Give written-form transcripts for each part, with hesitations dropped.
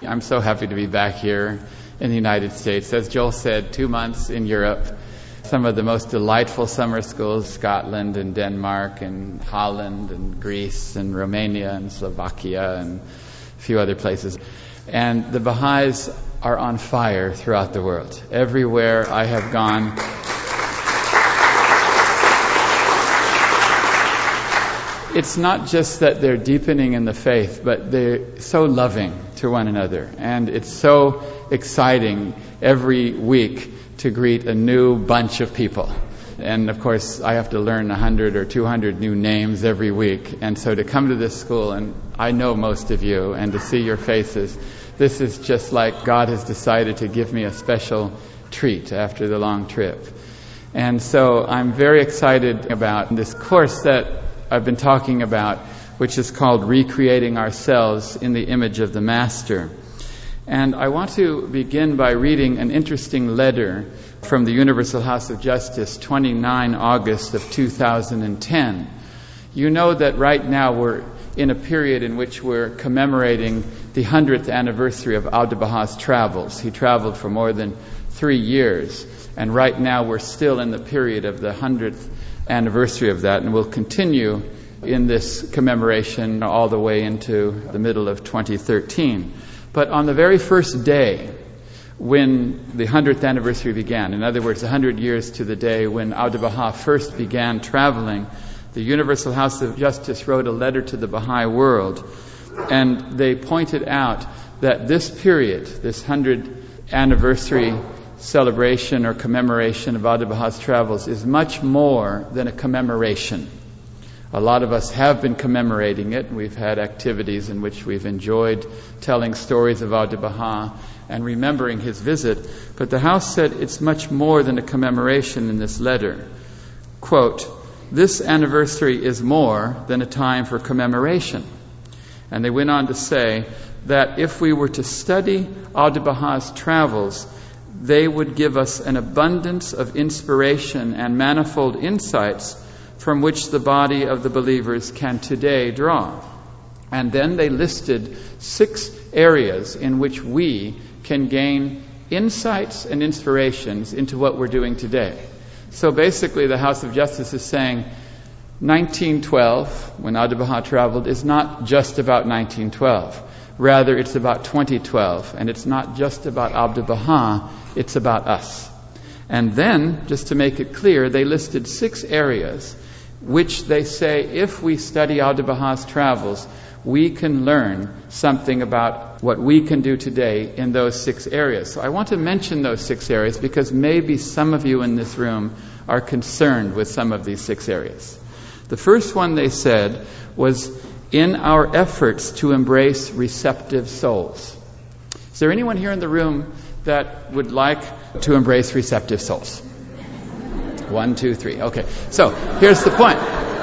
I'm so happy to be back here in the United States. As Joel said, 2 months in Europe. Some of the most delightful summer schools, Scotland and Denmark and Holland and Greece and Romania and Slovakia and a few other places. And the Baha'is are on fire throughout the world. Everywhere I have gone, it's not just that they're deepening in the faith, but they're so loving to one another. And it's so exciting every week to greet a new bunch of people. And of course, I have to learn 100 or 200 new names every week. And so to come to this school, and I know most of you, and to see your faces, this is just like God has decided to give me a special treat after the long trip. And so I'm very excited about this course that I've been talking about, which is called Recreating Ourselves in the Image of the Master. And I want to begin by reading an interesting letter from the Universal House of Justice, 29 August of 2010. You know that right now we're in a period in which we're commemorating the 100th anniversary of Abdu'l-Baha's travels. He traveled for more than 3 years, and right now we're still in the period of the 100th anniversary of that, and we'll continue in this commemoration all the way into the middle of 2013. But on the very first day when the 100th anniversary began, in other words, 100 years to the day when Abdu'l-Baha first began traveling, the Universal House of Justice wrote a letter to the Baha'i world, and they pointed out that this period, this 100th anniversary celebration or commemoration of Abdu'l-Baha's travels, is much more than a commemoration. A lot of us have been commemorating it. We've had activities in which we've enjoyed telling stories of Abdu'l-Baha and remembering his visit. But the House said it's much more than a commemoration in this letter. Quote, "This anniversary is more than a time for commemoration." And they went on to say that if we were to study Abdu'l-Baha's travels, they would give us an abundance of inspiration and manifold insights from which the body of the believers can today draw. And then they listed 6 areas in which we can gain insights and inspirations into what we're doing today. So basically the House of Justice is saying 1912, when Abdu'l-Baha traveled, is not just about 1912. Rather, it's about 2012, and it's not just about Abdu'l-Baha, it's about us. And then, just to make it clear, they listed 6 areas which they say if we study Abdu'l-Baha's travels, we can learn something about what we can do today in those 6 areas. So I want to mention those 6 areas because maybe some of you in this room are concerned with some of these 6 areas. The first one they said was in our efforts to embrace receptive souls. Is there anyone here in the room that would like to embrace receptive souls? 1, 2, 3. Okay. So, here's the point.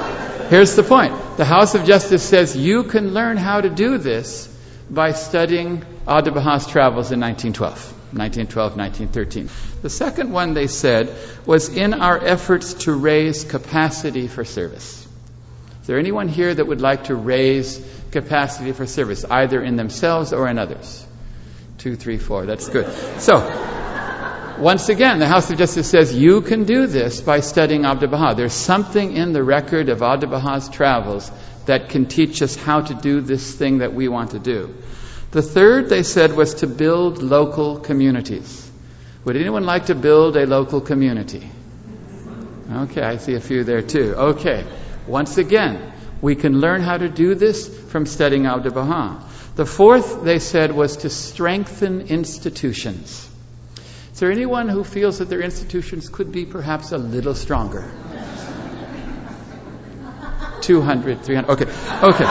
The House of Justice says you can learn how to do this by studying Abdu'l-Baha's travels in 1912, 1913. The second one they said was in our efforts to raise capacity for service. Is there anyone here that would like to raise capacity for service, either in themselves or in others? 2, 3, 4. That's good. So, once again, the House of Justice says you can do this by studying Abdu'l-Baha. There's something in the record of Abdu'l-Baha's travels that can teach us how to do this thing that we want to do. The third, they said, was to build local communities. Would anyone like to build a local community? Okay, I see a few there too. Okay, once again, we can learn how to do this from studying Abdu'l-Baha. The fourth, they said, was to strengthen institutions. Is there anyone who feels that their institutions could be perhaps a little stronger? 200, 300. Okay.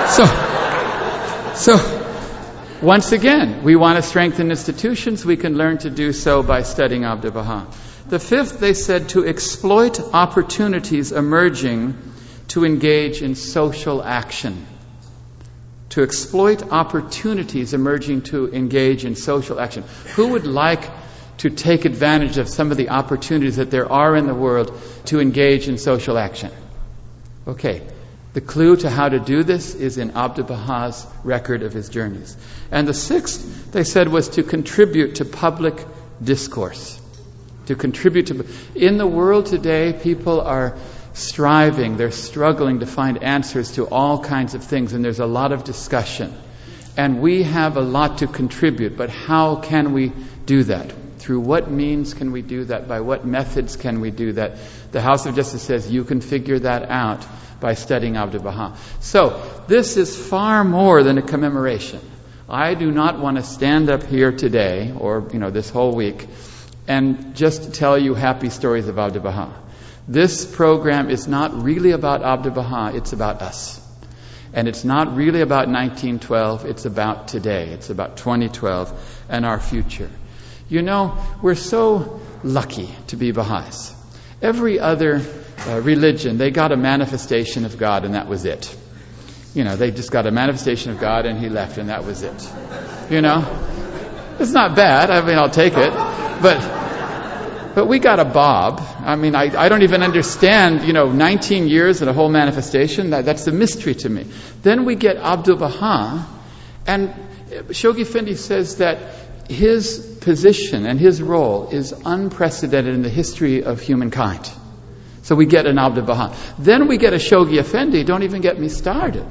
So, once again, we want to strengthen institutions. We can learn to do so by studying Abdu'l-Baha. The fifth, they said, to exploit opportunities emerging to engage in social action. To exploit opportunities emerging to engage in social action. Who would like to take advantage of some of the opportunities that there are in the world to engage in social action? Okay. The clue to how to do this is in Abdu'l-Baha's record of his journeys. And the sixth, they said, was to contribute to public discourse. To contribute to... In the world today, people are striving, they're struggling to find answers to all kinds of things, and there's a lot of discussion. And we have a lot to contribute, but how can we do that? Through what means can we do that? By what methods can we do that? The House of Justice says you can figure that out by studying Abdu'l-Baha. So, this is far more than a commemoration. I do not want to stand up here today, or this whole week, and just tell you happy stories of Abdu'l-Baha. This program is not really about Abdu'l-Baha, it's about us. And it's not really about 1912, it's about today. It's about 2012 and our future. We're so lucky to be Baha'is. Every other religion, they got a manifestation of God and that was it. They just got a manifestation of God and he left and that was it. It's not bad. I'll take it. But we got a Bob. I don't even understand, 19 years and a whole manifestation. That's a mystery to me. Then we get Abdu'l-Baha, and Shoghi Effendi says that his position and his role is unprecedented in the history of humankind. So we get an Abdu'l-Baha. Then we get a Shoghi Effendi. Don't even get me started.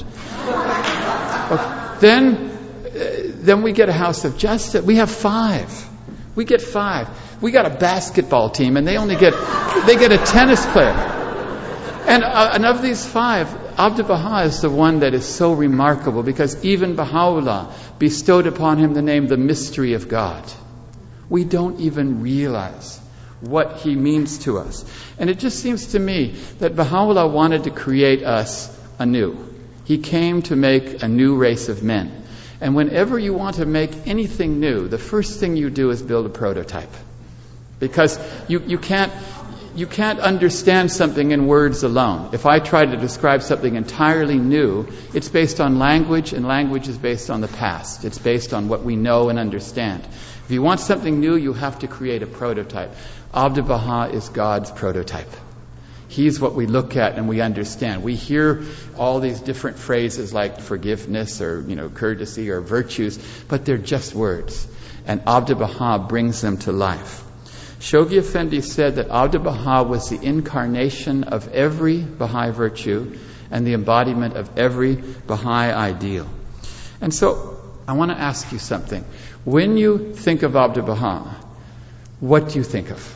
Okay. Then we get a House of Justice. We have 5. We get 5. We got a basketball team, and they get a tennis player. And of these 5, Abdu'l-Baha is the one that is so remarkable, because even Baha'u'llah bestowed upon him the name the mystery of God. We don't even realize what he means to us. And it just seems to me that Baha'u'llah wanted to create us anew. He came to make a new race of men. And whenever you want to make anything new, the first thing you do is build a prototype. Because you can't understand something in words alone. If I try to describe something entirely new, it's based on language, and language is based on the past. It's based on what we know and understand. If you want something new, you have to create a prototype. Abdu'l-Baha is God's prototype. He's what we look at and we understand. We hear all these different phrases like forgiveness or, courtesy or virtues, but they're just words. And Abdu'l-Baha brings them to life. Shoghi Effendi said that Abdu'l-Baha was the incarnation of every Baha'i virtue and the embodiment of every Baha'i ideal. And so, I want to ask you something. When you think of Abdu'l-Baha, what do you think of?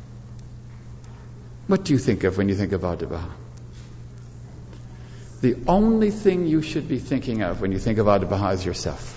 What do you think of when you think of Abdu'l-Baha? The only thing you should be thinking of when you think of Abdu'l-Baha is yourself.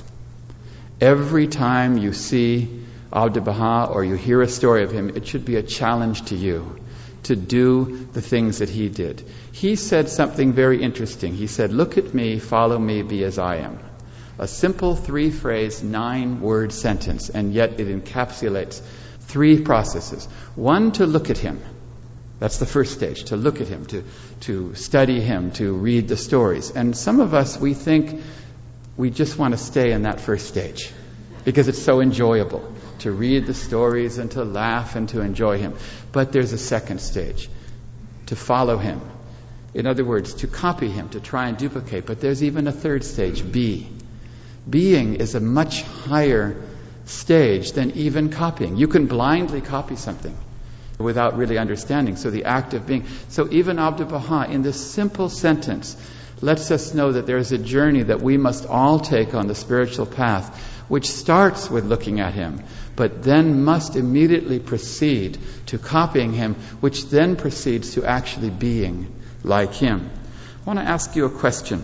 Every time you see Abdu'l-Baha or you hear a story of him, it should be a challenge to you to do the things that he did. He said something very interesting. He said, "Look at me, follow me, be as I am." A simple 3-phrase, 9-word sentence, and yet it encapsulates 3 processes. 1, to look at him. That's the first stage, to look at him, to study him, to read the stories. And some of us, we think we just want to stay in that first stage because it's so enjoyable to read the stories and to laugh and to enjoy him. But there's a second stage, to follow him. In other words, to copy him, to try and duplicate. But there's even a third stage, be. Being is a much higher stage than even copying. You can blindly copy something without really understanding. So the act of being. So even Abdu'l-Baha, in this simple sentence, lets us know that there is a journey that we must all take on the spiritual path, which starts with looking at him, but then must immediately proceed to copying him, which then proceeds to actually being like him. I want to ask you a question.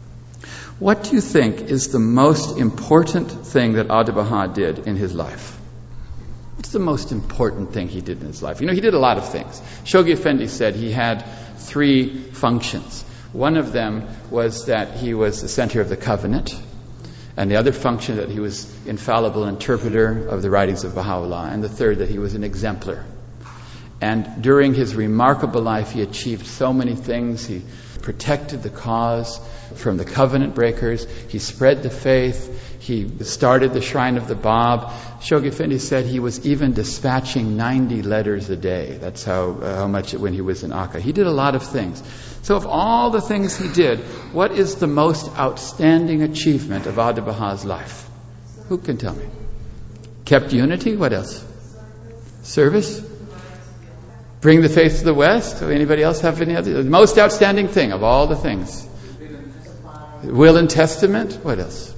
What do you think is the most important thing that Abdu'l-Baha did in his life? What's the most important thing he did in his life? He did a lot of things. Shoghi Effendi said he had 3 functions. One of them was that he was the center of the covenant, and the other function that he was infallible interpreter of the writings of Baha'u'llah, and the third that he was an exemplar. And during his remarkable life, he achieved so many things. He protected the cause from the covenant breakers. He spread the faith. He started the Shrine of the Bab. Shoghi Effendi said he was even dispatching 90 letters a day. That's how much when he was in Akka. He did a lot of things. So of all the things he did, what is the most outstanding achievement of Abdu'l-Baha's life? Who can tell me? Kept unity? What else? Service? Bring the faith to the West? Anybody else have any other? The most outstanding thing of all the things. Will and testament? What else?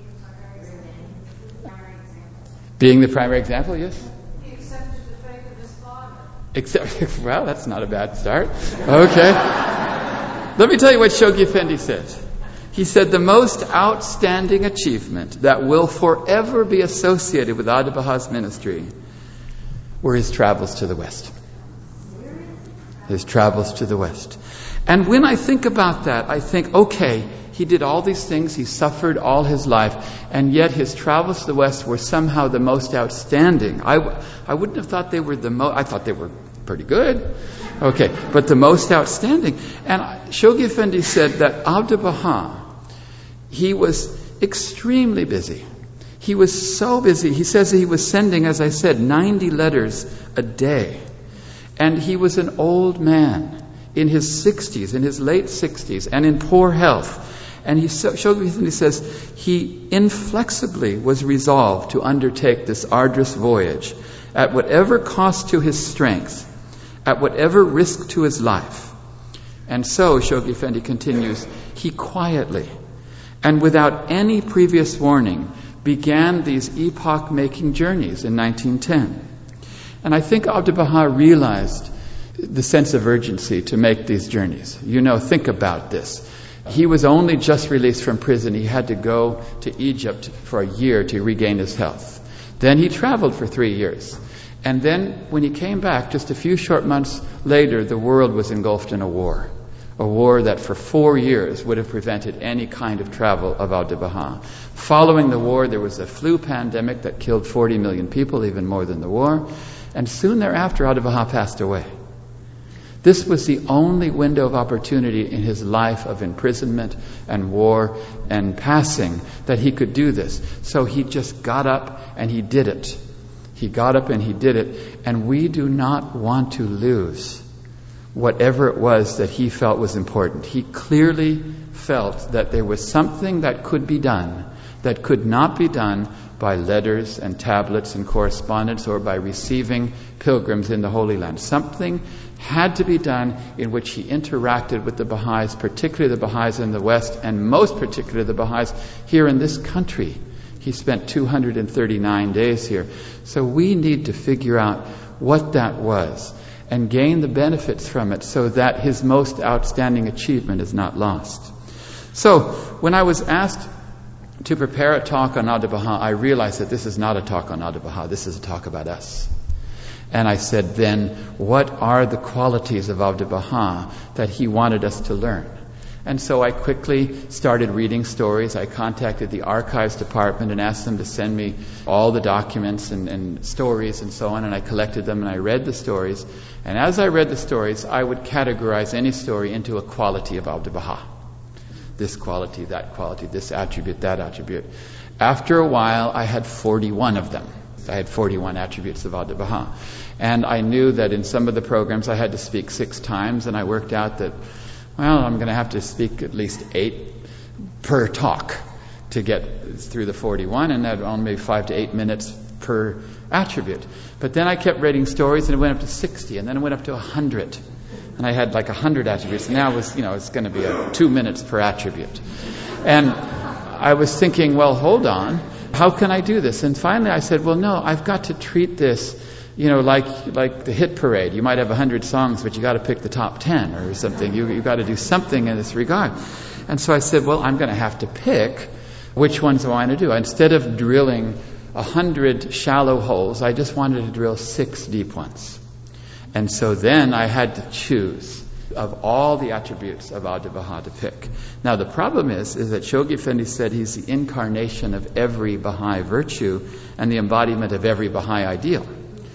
Being the primary example, yes? He accepted the faith of his father. Well, that's not a bad start. Okay. Let me tell you what Shoghi Effendi said. He said the most outstanding achievement that will forever be associated with Abdu'l-Baha's ministry were his travels to the West. His travels to the West. And when I think about that, I think, okay, he did all these things, he suffered all his life, and yet his travels to the West were somehow the most outstanding. I wouldn't have thought they were the most, I thought they were pretty good. Okay, but the most outstanding. And Shoghi Effendi said that Abdu'l-Baha, he was extremely busy. He was so busy. He says that he was sending, as I said, 90 letters a day. And he was an old man in his 60s, in his late 60s, and in poor health. And Shoghi Effendi says he inflexibly was resolved to undertake this arduous voyage at whatever cost to his strength, at whatever risk to his life. And so, Shoghi Effendi continues, he quietly and without any previous warning began these epoch-making journeys in 1910. And I think Abdu'l-Baha realized the sense of urgency to make these journeys. Think about this. He was only just released from prison. He had to go to Egypt for a year to regain his health. Then he traveled for 3 years. And then when he came back, just a few short months later, the world was engulfed in a war. A war that for 4 years would have prevented any kind of travel of Abdu'l-Baha. Following the war, there was a flu pandemic that killed 40 million people, even more than the war. And soon thereafter, Abdu'l-Baha passed away. This was the only window of opportunity in his life of imprisonment and war and passing that he could do this. So he just got up and he did it. He got up and he did it. And we do not want to lose whatever it was that he felt was important. He clearly felt that there was something that could be done that could not be done by letters and tablets and correspondence or by receiving pilgrims in the Holy Land. Something had to be done in which he interacted with the Baha'is, particularly the Baha'is in the West, and most particularly the Baha'is here in this country. He spent 239 days here. So we need to figure out what that was and gain the benefits from it so that his most outstanding achievement is not lost. So when I was asked to prepare a talk on Abdu'l-Baha, I realized that this is not a talk on Abdu'l-Baha, this is a talk about us. And I said, then, what are the qualities of Abdu'l-Baha that he wanted us to learn? And so I quickly started reading stories. I contacted the archives department and asked them to send me all the documents and stories and so on, and I collected them and I read the stories. And as I read the stories, I would categorize any story into a quality of Abdu'l-Baha. This quality, that quality, this attribute, that attribute. After a while, I had 41 of them. I had 41 attributes of Abdu'l-Baha. And I knew that in some of the programs I had to speak 6 times, and I worked out that, I'm going to have to speak at least 8 per talk to get through the 41, and that only 5 to 8 minutes per attribute. But then I kept reading stories, and it went up to 60, and then it went up to 100. And I had like 100 attributes. And now it was, it's going to be 2 minutes per attribute. And I was thinking, well, hold on. How can I do this? And finally I said, well, no, I've got to treat this, like the hit parade. You might have 100 songs, but you got to pick the top 10 or something. You've got to do something in this regard. And so I said, well, I'm going to have to pick which ones I want to do. Instead of drilling 100 shallow holes, I just wanted to drill 6 deep ones. And so then I had to choose of all the attributes of Abdu'l-Baha to pick. Now the problem is that Shoghi Effendi said he's the incarnation of every Baha'i virtue and the embodiment of every Baha'i ideal.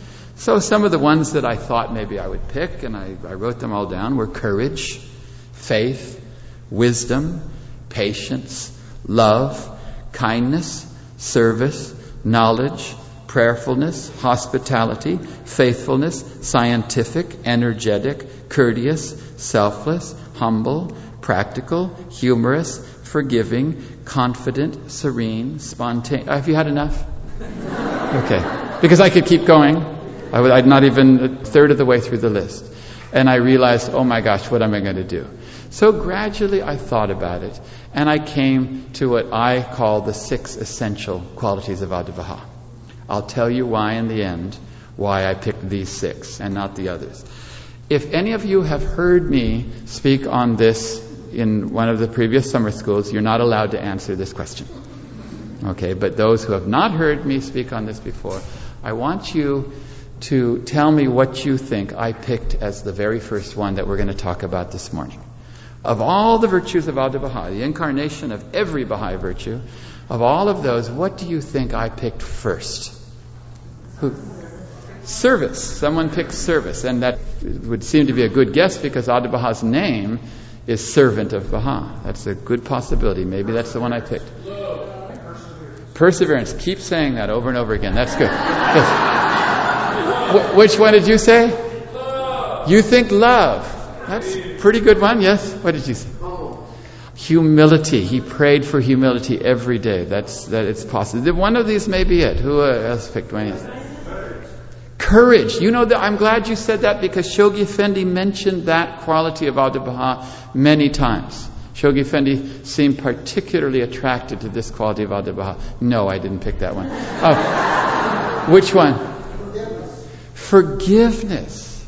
So some of the ones that I thought maybe I would pick, and I wrote them all down, were courage, faith, wisdom, patience, love, kindness, service, knowledge, prayerfulness, hospitality, faithfulness, scientific, energetic, courteous, selfless, humble, practical, humorous, forgiving, confident, serene, spontaneous. Have you had enough? Okay. Because I could keep going. I'm not even a third of the way through the list. And I realized, oh my gosh, what am I going to do? So gradually I thought about it. And I came to what I call the 6 essential qualities of Abdu'l-Baha. I'll tell you why in the end, why I picked these 6 and not the others. If any of you have heard me speak on this in one of the previous summer schools, you're not allowed to answer this question. Okay, but those who have not heard me speak on this before, I want you to tell me what you think I picked as the very first one that we're going to talk about this morning. Of all the virtues of Abdu'l-Baha, the incarnation of every Baha'i virtue, of all of those, what do you think I picked first? Who? Service. Someone picked service, and that would seem to be a good guess because Abdu'l-Baha's name is Servant of Baha. That's a good possibility. Maybe that's the one I picked. Perseverance. Keep saying that over and over again. That's good. Yes. Which one did you say? You think love. That's a pretty good one. Yes. What did you say? Humility. He prayed for humility every day. That it's possible. One of these may be it. Who else picked one? Courage. You know, I'm glad you said that because Shoghi Effendi mentioned that quality of Abdu'l-Baha many times. Shoghi Effendi seemed particularly attracted to this quality of Abdu'l-Baha. No, I didn't pick that one. Oh, which one? Forgiveness.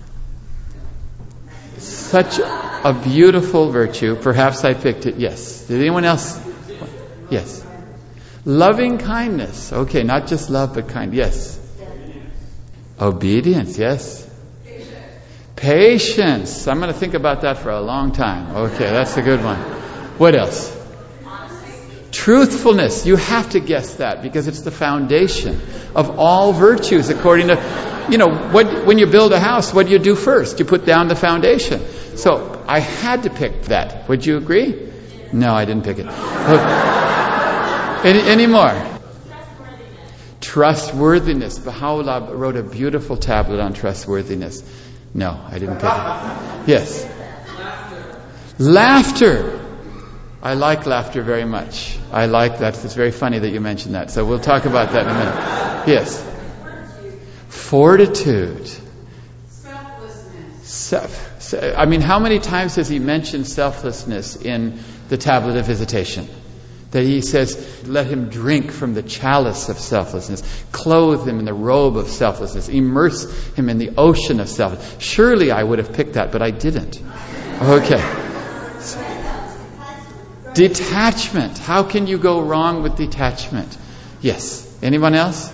Such a beautiful virtue. Perhaps I picked it. Yes. Did anyone else? Yes. Loving kindness. Okay, not just love, but kind. Yes. Obedience. Yes. Patience. I'm going to think about that for a long time. Okay, that's a good one. What else? Truthfulness. You have to guess that because it's the foundation of all virtues according to, when you build a house, what do you do first? You put down the foundation. So I had to pick that. Would you agree? No, I didn't pick it. Any more? Trustworthiness. Baha'u'llah wrote a beautiful tablet on trustworthiness. No, I didn't pick it. Yes. Laughter. I like laughter very much. I like that. It's very funny that you mentioned that. So we'll talk about that in a minute. Yes. Fortitude. Selflessness. How many times has he mentioned selflessness in the Tablet of Visitation? That he says, let him drink from the chalice of selflessness, clothe him in the robe of selflessness, immerse him in the ocean of selflessness. Surely I would have picked that, but I didn't. Okay. Detachment. How can you go wrong with detachment? Yes. Anyone else?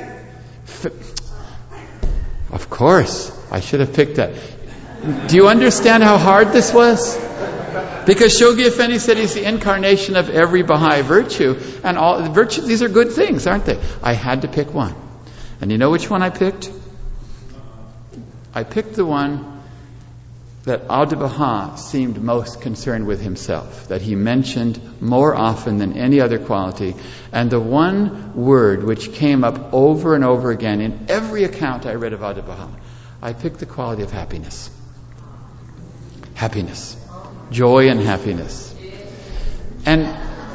Of course. I should have picked that. Do you understand how hard this was? Because Shoghi Effendi said he's the incarnation of every Baha'i virtue. And all the virtues, these are good things, aren't they? I had to pick one. And you know which one I picked? I picked the one that Abdu'l-Baha seemed most concerned with himself, that he mentioned more often than any other quality, and the one word which came up over and over again in every account I read of Abdu'l-Baha. I picked the quality of happiness. Happiness. Joy and happiness. And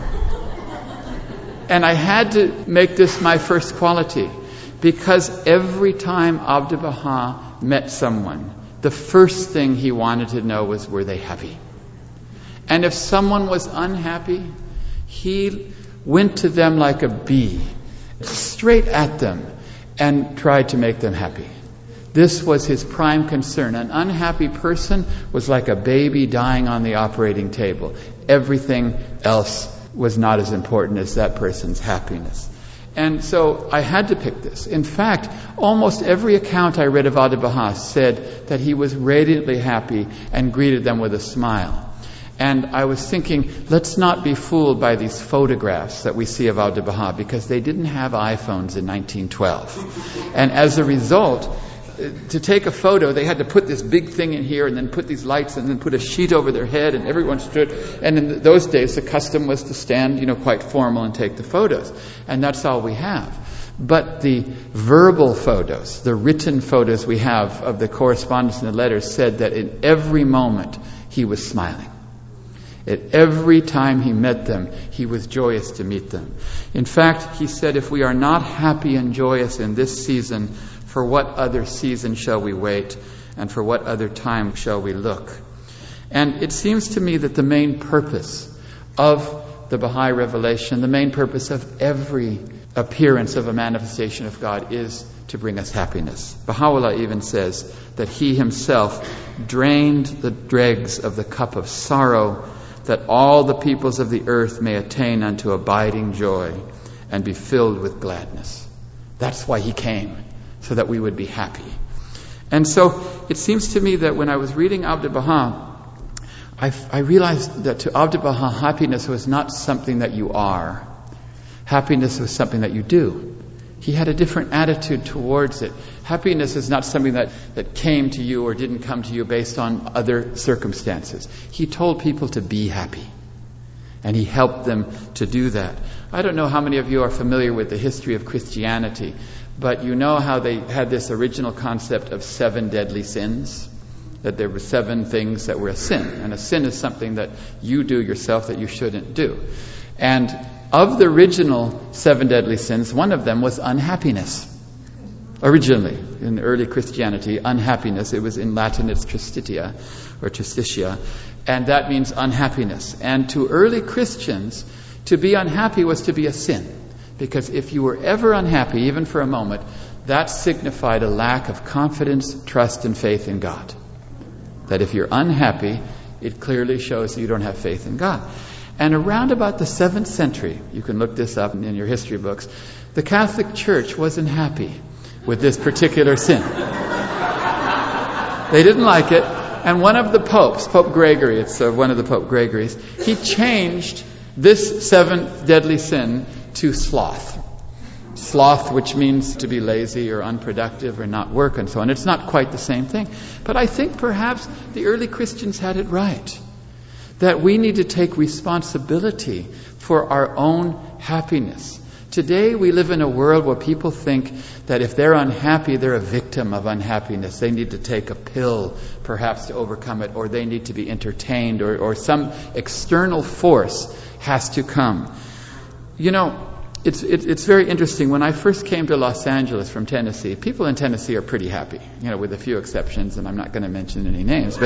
I had to make this my first quality, because every time Abdu'l-Baha met someone, the first thing he wanted to know was, were they happy? And if someone was unhappy, he went to them like a bee, straight at them, and tried to make them happy. This was his prime concern. An unhappy person was like a baby dying on the operating table. Everything else was not as important as that person's happiness. And so I had to pick this. In fact, almost every account I read of Abdu'l-Baha said that he was radiantly happy and greeted them with a smile. And I was thinking, let's not be fooled by these photographs that we see of Abdu'l-Baha, because they didn't have iPhones in 1912. And as a result, to take a photo, they had to put this big thing in here and then put these lights and then put a sheet over their head, and everyone stood. And in those days, the custom was to stand, quite formal and take the photos. And that's all we have. But the verbal photos, the written photos we have of the correspondence and the letters said that in every moment he was smiling. At every time he met them, he was joyous to meet them. In fact, he said, if we are not happy and joyous in this season, for what other season shall we wait? And for what other time shall we look? And it seems to me that the main purpose of the Baha'i revelation, the main purpose of every appearance of a manifestation of God is to bring us happiness. Baha'u'llah even says that he himself drained the dregs of the cup of sorrow, that all the peoples of the earth may attain unto abiding joy and be filled with gladness. That's why he came, so that we would be happy. And so it seems to me that when I was reading Abdu'l-Baha, I realized that to Abdu'l-Baha, happiness was not something that you are. Happiness was something that you do. He had a different attitude towards it. Happiness is not something that came to you or didn't come to you based on other circumstances. He told people to be happy. And he helped them to do that. I don't know how many of you are familiar with the history of Christianity, but you know how they had this original concept of 7 deadly sins? That there were 7 things that were a sin. And a sin is something that you do yourself that you shouldn't do. And of the original 7 deadly sins, one of them was unhappiness. Originally, in early Christianity, unhappiness. It was in Latin, it's tristitia, or tristitia. And that means unhappiness. And to early Christians, to be unhappy was to be a sin. Because if you were ever unhappy, even for a moment, that signified a lack of confidence, trust, and faith in God. That if you're unhappy, it clearly shows that you don't have faith in God. And around about the 7th century, you can look this up in your history books, the Catholic Church wasn't happy with this particular sin. They didn't like it. And one of the popes, Pope Gregory, it's one of the Pope Gregories, he changed this 7th deadly sin to sloth. Sloth, which means to be lazy or unproductive or not work and so on. It's not quite the same thing. But I think perhaps the early Christians had it right. That we need to take responsibility for our own happiness. Today we live in a world where people think that if they're unhappy, they're a victim of unhappiness. They need to take a pill, perhaps, to overcome it, or they need to be entertained, or some external force has to come. You know, it's very interesting. When I first came to Los Angeles from Tennessee, people in Tennessee are pretty happy, with a few exceptions, and I'm not going to mention any names,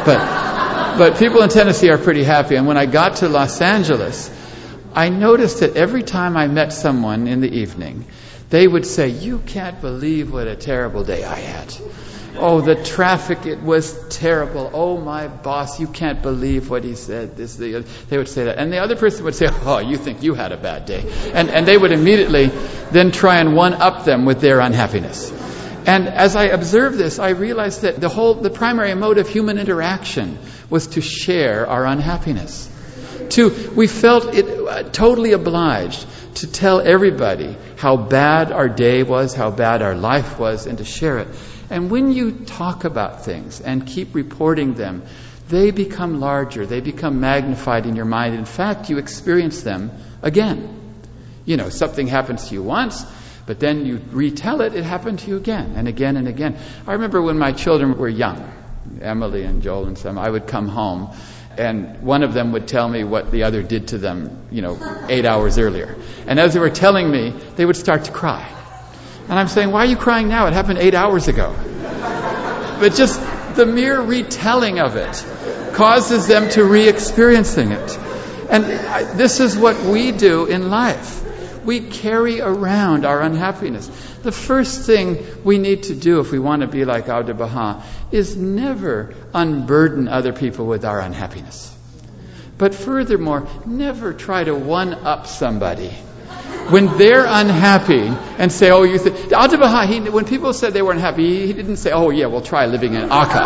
but people in Tennessee are pretty happy. And when I got to Los Angeles, I noticed that every time I met someone in the evening, they would say, "You can't believe what a terrible day I had. Oh, the traffic, it was terrible. Oh, my boss, you can't believe what he said." They would say that. And the other person would say, "Oh, you think you had a bad day." And they would immediately then try and one-up them with their unhappiness. And as I observed this, I realized that the primary mode of human interaction was to share our unhappiness. We felt it totally obliged to tell everybody how bad our day was, how bad our life was, and to share it. And when you talk about things and keep reporting them, they become larger, they become magnified in your mind. In fact, you experience them again. Something happens to you once, but then you retell it, it happened to you again and again and again. I remember when my children were young, Emily and Joel and some, I would come home and one of them would tell me what the other did to them, 8 hours earlier. And as they were telling me, they would start to cry. And I'm saying, "Why are you crying now? It happened 8 hours ago." But just the mere retelling of it causes them to re-experiencing it. And this is what we do in life. We carry around our unhappiness. The first thing we need to do if we want to be like Abdu'l-Baha is never unburden other people with our unhappiness. But furthermore, never try to one-up somebody when they're unhappy and say, "Oh, you think..." Abdu'l-Baha, when people said they weren't happy, he didn't say, "Oh, yeah, we'll try living in Akka."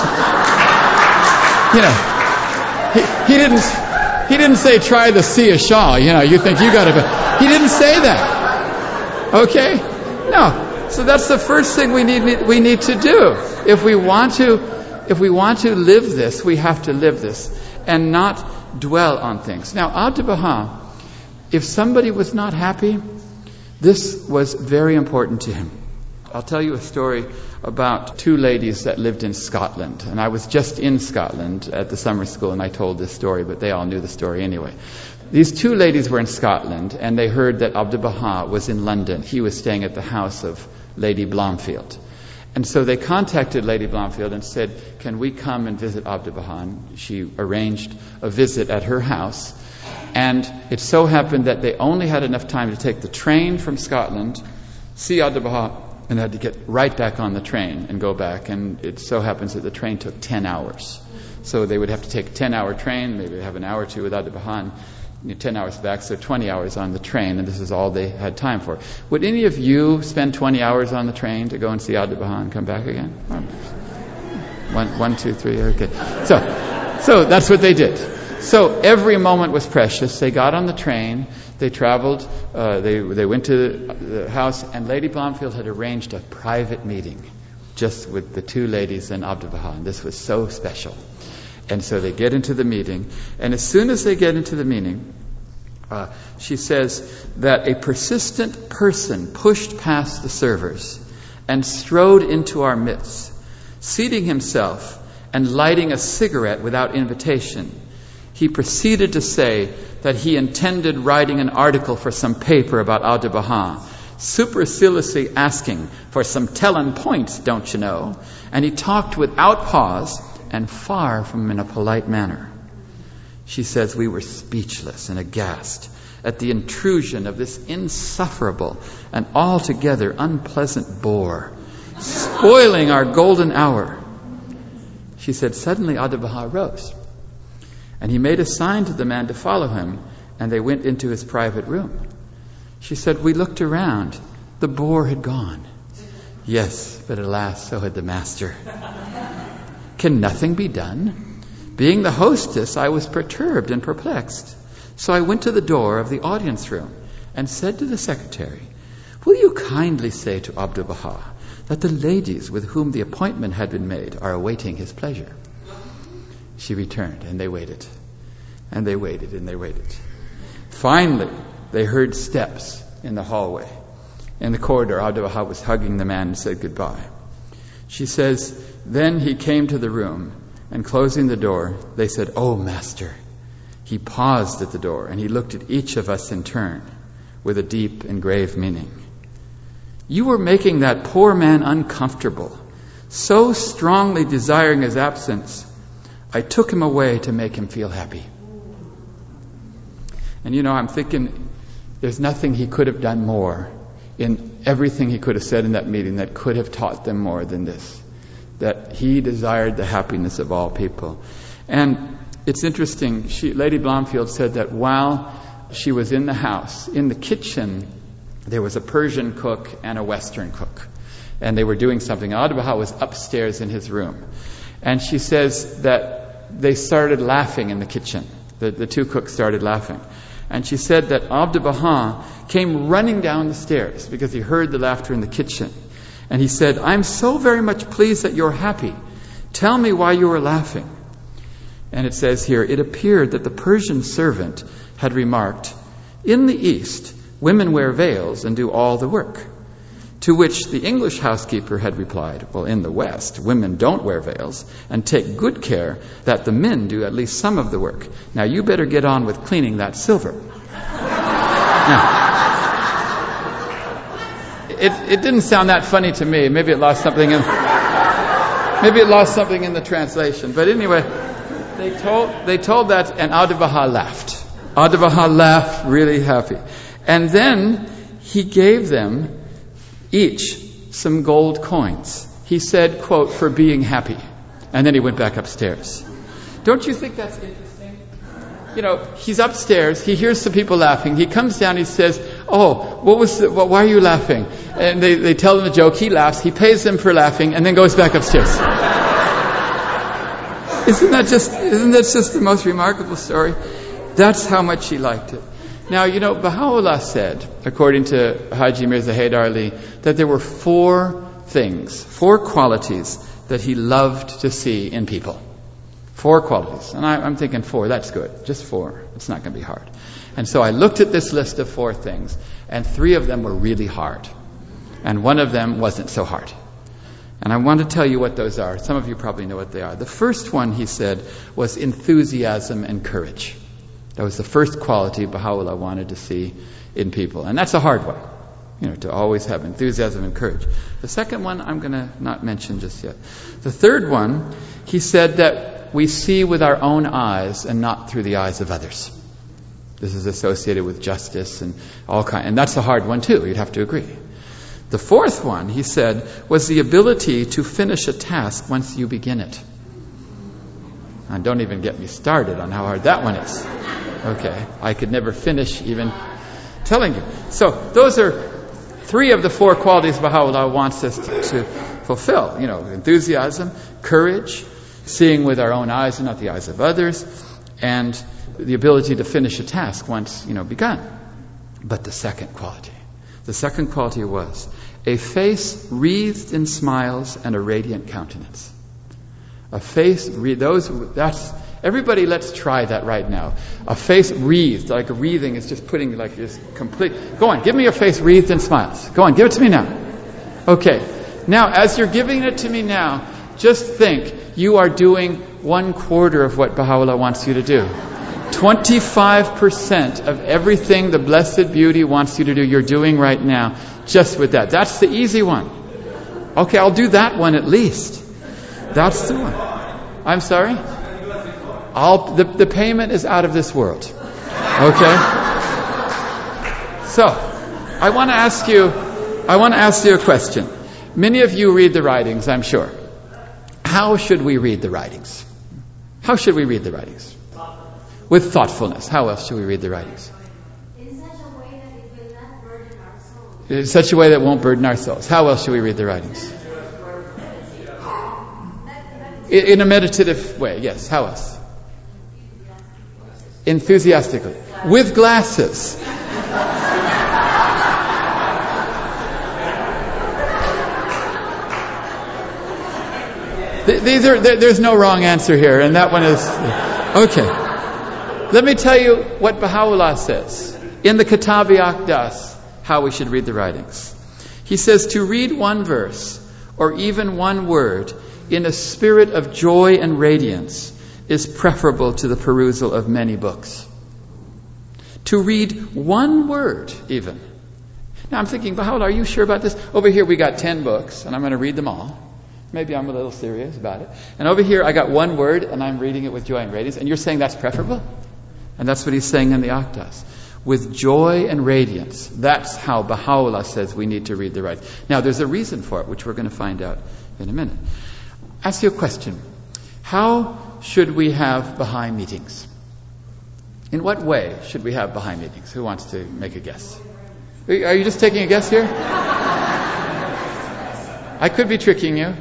He didn't say, "Try the Sea of Shaw." You think you got to... He didn't say that. Okay? No. So that's the first thing we need to do. If we want to live this, we have to live this and not dwell on things. Now, Abdu'l-Baha, if somebody was not happy, This was very important to him. I'll tell you a story about two ladies that lived in Scotland. And I was just in Scotland at the summer school, and I told this story, but they all knew the story anyway. These two ladies were in Scotland, and they heard that Abdu'l-Baha was in London. He was staying at the house of Lady Blomfield. And so they contacted Lady Blomfield and said, can we come and visit Abdu'l-Baha? And she arranged a visit at her house. And it so happened that they only had enough time to take the train from Scotland, see Abdu'l-Baha, and had to get right back on the train and go back. And it so happens that the train took 10 hours. So they would have to take a 10-hour train, maybe have an hour or two with Abdu'l-Baha, and 10 hours back, so 20 hours on the train, and this is all they had time for. Would any of you spend 20 hours on the train to go and see Abdu'l-Baha and come back again? One, two, three, okay. So that's what they did. So every moment was precious. They got on the train, they traveled, they went to the house, and Lady Blomfield had arranged a private meeting just with the two ladies and Abdu'l-Baha, and this was so special. And so they get into the meeting, and as soon as they get into the meeting, she says that a persistent person pushed past the servers and strode into our midst, seating himself and lighting a cigarette without invitation. He proceeded to say that he intended writing an article for some paper about Abdu'l-Baha, superciliously asking for some telling points, don't you know? And he talked without pause and far from in a polite manner. She says we were speechless and aghast at the intrusion of this insufferable and altogether unpleasant bore, spoiling our golden hour. She said suddenly Abdu'l-Baha rose, and he made a sign to the man to follow him, and they went into his private room. She said, we looked around. The bore had gone. Yes, but alas, so had the master. Can nothing be done? Being the hostess, I was perturbed and perplexed. So I went to the door of the audience room and said to the secretary, will you kindly say to Abdu'l-Baha that the ladies with whom the appointment had been made are awaiting his pleasure? She returned, and they waited. And they waited, and they waited. Finally, they heard steps in the hallway. In the corridor, Abdu'l-Baha was hugging the man and said goodbye. She says, then he came to the room, and closing the door, they said, oh, master. He paused at the door, and he looked at each of us in turn with a deep and grave meaning. You were making that poor man uncomfortable, so strongly desiring his absence. I took him away to make him feel happy. And I'm thinking, there's nothing he could have done more in everything he could have said in that meeting that could have taught them more than this. That he desired the happiness of all people. And it's interesting, Lady Blomfield said that while she was in the house, in the kitchen, there was a Persian cook and a Western cook. And they were doing something. Abdu'l-Baha was upstairs in his room. And she says that they started laughing in the kitchen. The two cooks started laughing. And she said that Abdu'l-Baha came running down the stairs because he heard the laughter in the kitchen. And he said, I'm so very much pleased that you're happy. Tell me why you were laughing. And it says here, it appeared that the Persian servant had remarked, in the East, women wear veils and do all the work. To which the English housekeeper had replied, well, in the West, women don't wear veils and take good care that the men do at least some of the work. Now, you better get on with cleaning that silver. Now, it didn't sound that funny to me. Maybe it lost something in the translation. But anyway, they told that, and Abdu'l-Baha laughed. Abdu'l-Baha laughed, really happy. And then he gave them each some gold coins. He said, quote, for being happy. And then he went back upstairs. Don't you think that's interesting? He's upstairs. He hears some people laughing. He comes down. He says, oh, why are you laughing? And they tell him a joke. He laughs. He pays them for laughing and then goes back upstairs. Isn't that just the most remarkable story? That's how much he liked it. Now, Baha'u'llah said, according to Haji Mirza Haydar Ali, that there were 4 qualities that he loved to see in people. 4 qualities. And I'm thinking 4, that's good. Just 4. It's not going to be hard. And so I looked at this list of 4 things, and 3 of them were really hard. And 1 of them wasn't so hard. And I want to tell you what those are. Some of you probably know what they are. The first one, he said, was enthusiasm and courage. That was the first quality Baha'u'llah wanted to see in people. And that's a hard one, to always have enthusiasm and courage. The second one I'm going to not mention just yet. The third one, he said that we see with our own eyes and not through the eyes of others. This is associated with justice and all kinds. And that's a hard one too, you'd have to agree. The fourth one, he said, was the ability to finish a task once you begin it. And don't even get me started on how hard that one is. Okay, I could never finish even telling you. So those are 3 of the 4 qualities Baha'u'llah wants us to fulfill. Enthusiasm, courage, seeing with our own eyes and not the eyes of others, and the ability to finish a task once, begun. But the second quality was a face wreathed in smiles and a radiant countenance. A face, everybody let's try that right now. A face wreathed, like a wreathing is just putting like this complete. Go on, give me your face wreathed in smiles. Go on, give it to me now. Okay. Now, as you're giving it to me now, just think you are doing 1/4 of what Baha'u'llah wants you to do. 25% of everything the Blessed Beauty wants you to do, you're doing right now, just with that. That's the easy one. Okay, I'll do that one at least. That's the one. I'm sorry? The payment is out of this world. Okay? So, I want to ask you a question. Many of you read the writings, I'm sure. How should we read the writings? How should we read the writings? With thoughtfulness. How else should we read the writings? In such a way that it will not burden our souls. In such a way that won't burden our souls. How else should we read the writings? In a meditative way, yes. How else? Enthusiastically. With glasses. There's no wrong answer here, and that one is... Okay. Let me tell you what Baha'u'llah says in the Kitab-i-Aqdas, how we should read the writings. He says to read 1 verse or even 1 word in a spirit of joy and radiance is preferable to the perusal of many books. To read 1 word even. Now I'm thinking, Baha'u'llah, are you sure about this? Over here we got 10 books and I'm going to read them all. Maybe I'm a little serious about it. And over here I got 1 word and I'm reading it with joy and radiance. And you're saying that's preferable? And that's what he's saying in the Aqdas. With joy and radiance. That's how Baha'u'llah says we need to read the writings. Now there's a reason for it, which we're going to find out in a minute. Ask you a question. How should we have Baha'i meetings? In what way should we have Baha'i meetings? Who wants to make a guess? Are you just taking a guess here? I could be tricking you.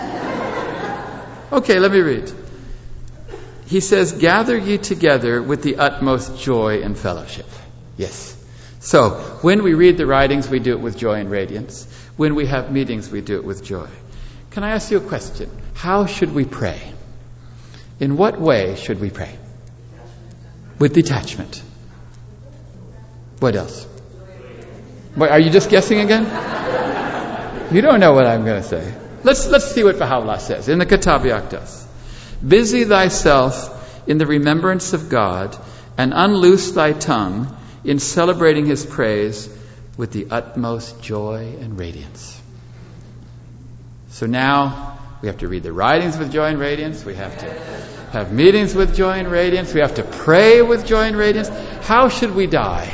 Okay, let me read. He says, gather ye together with the utmost joy and fellowship. Yes. So, when we read the writings, we do it with joy and radiance. When we have meetings, we do it with joy. Can I ask you a question? How should we pray? In what way should we pray? With detachment. What else? Wait, are you just guessing again? You don't know what I'm going to say. Let's see what Baha'u'llah says in the Kitab-i-Aqdas. Busy thyself in the remembrance of God and unloose thy tongue in celebrating His praise with the utmost joy and radiance. So now we have to read the writings with joy and radiance. We have to have meetings with joy and radiance. We have to pray with joy and radiance. How should we die?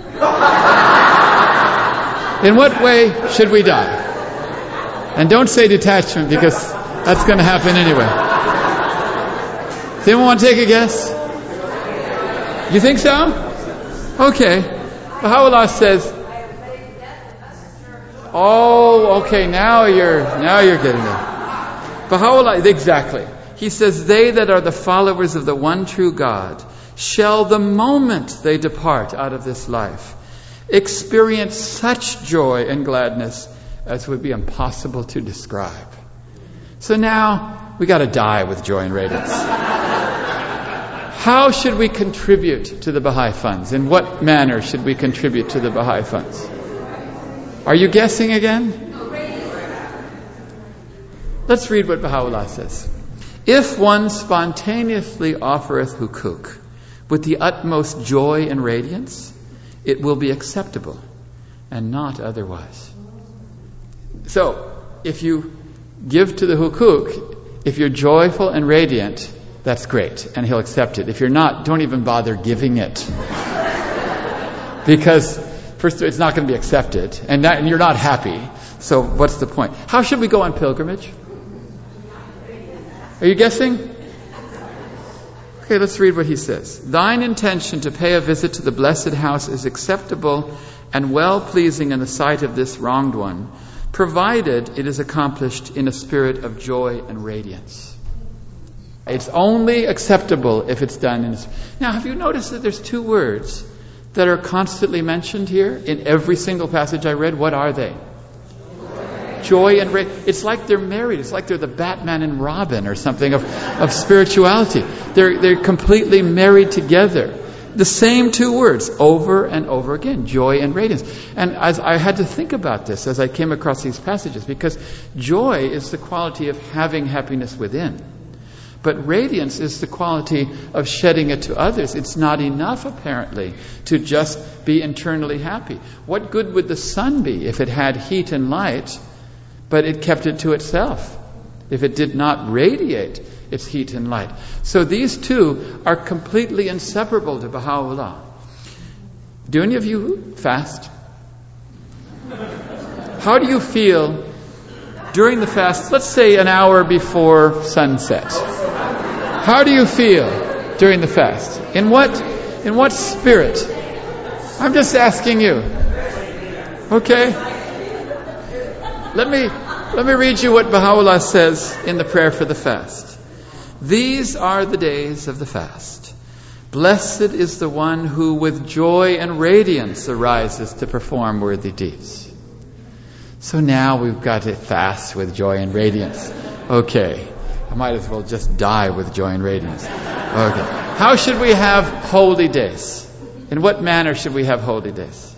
In what way should we die? And don't say detachment because that's going to happen anyway. Does anyone want to take a guess? You think so? Okay. Baha'u'llah says, oh, okay, now you're getting it. Baha'u'llah, exactly. He says, they that are the followers of the one true God shall, the moment they depart out of this life, experience such joy and gladness as would be impossible to describe. So now we got to die with joy and radiance. How should we contribute to the Baha'i Funds? In what manner should we contribute to the Baha'i Funds? Are you guessing again? Let's read what Baha'u'llah says. If one spontaneously offereth hukuk with the utmost joy and radiance, it will be acceptable and not otherwise. So, if you give to the hukuk, if you're joyful and radiant, that's great, and He'll accept it. If you're not, don't even bother giving it. Because, first, it's not going to be accepted, and you're not happy, so what's the point? How should we go on pilgrimage? Are you guessing? Okay, let's read what he says. Thine intention to pay a visit to the blessed house is acceptable and well-pleasing in the sight of this wronged one, provided it is accomplished in a spirit of joy and radiance. It's only acceptable if it's done in... Now, have you noticed that there's two words that are constantly mentioned here in every single passage I read? What are they? Joy and radiance. It's like they're married. It's like they're the Batman and Robin or something of spirituality. They're completely married together. The same two words over and over again, joy and radiance. And as I had to think about this as I came across these passages, because joy is the quality of having happiness within. But radiance is the quality of shedding it to others. It's not enough, apparently, to just be internally happy. What good would the sun be if it had heat and light, but it kept it to itself? If it did not radiate its heat and light. So these two are completely inseparable to Baha'u'llah. Do any of you fast? How do you feel during the fast, let's say an hour before sunset? How do you feel during the fast? In what spirit? I'm just asking you. Okay? Let me read you what Baha'u'llah says in the prayer for the fast. These are the days of the fast. Blessed is the one who with joy and radiance arises to perform worthy deeds. So now we've got to fast with joy and radiance. Okay. I might as well just die with joy and radiance. Okay. How should we have holy days? In what manner should we have holy days?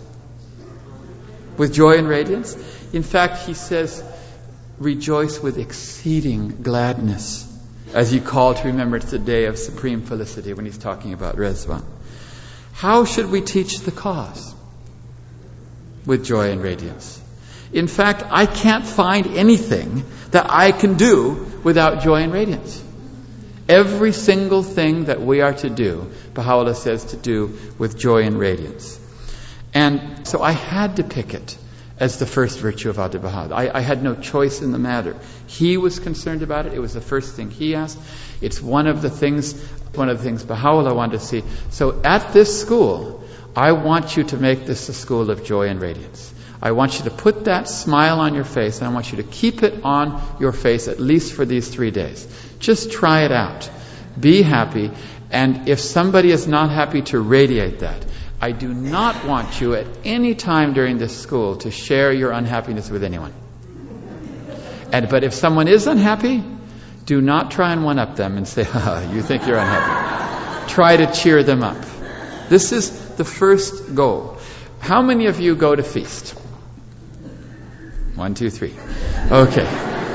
With joy and radiance? In fact, he says, rejoice with exceeding gladness, as you call to remember it's the day of supreme felicity when he's talking about Rizwan. How should we teach the cause? With joy and radiance. In fact, I can't find anything that I can do without joy and radiance. Every single thing that we are to do, Baha'u'llah says to do with joy and radiance. And so I had to pick it as the first virtue of Abdul Baha. I had no choice in the matter. He was concerned about it. It was the first thing he asked. It's one of the things Baha'u'llah wanted to see. So at this school, I want you to make this a school of joy and radiance. I want you to put that smile on your face, and I want you to keep it on your face at least for these 3 days. Just try it out. Be happy. And if somebody is not happy, to radiate that. I do not want you at any time during this school to share your unhappiness with anyone. But if someone is unhappy, do not try and one-up them and say, you think you're unhappy. Try to cheer them up. This is the first goal. How many of you go to feast? 1, 2, 3. Okay.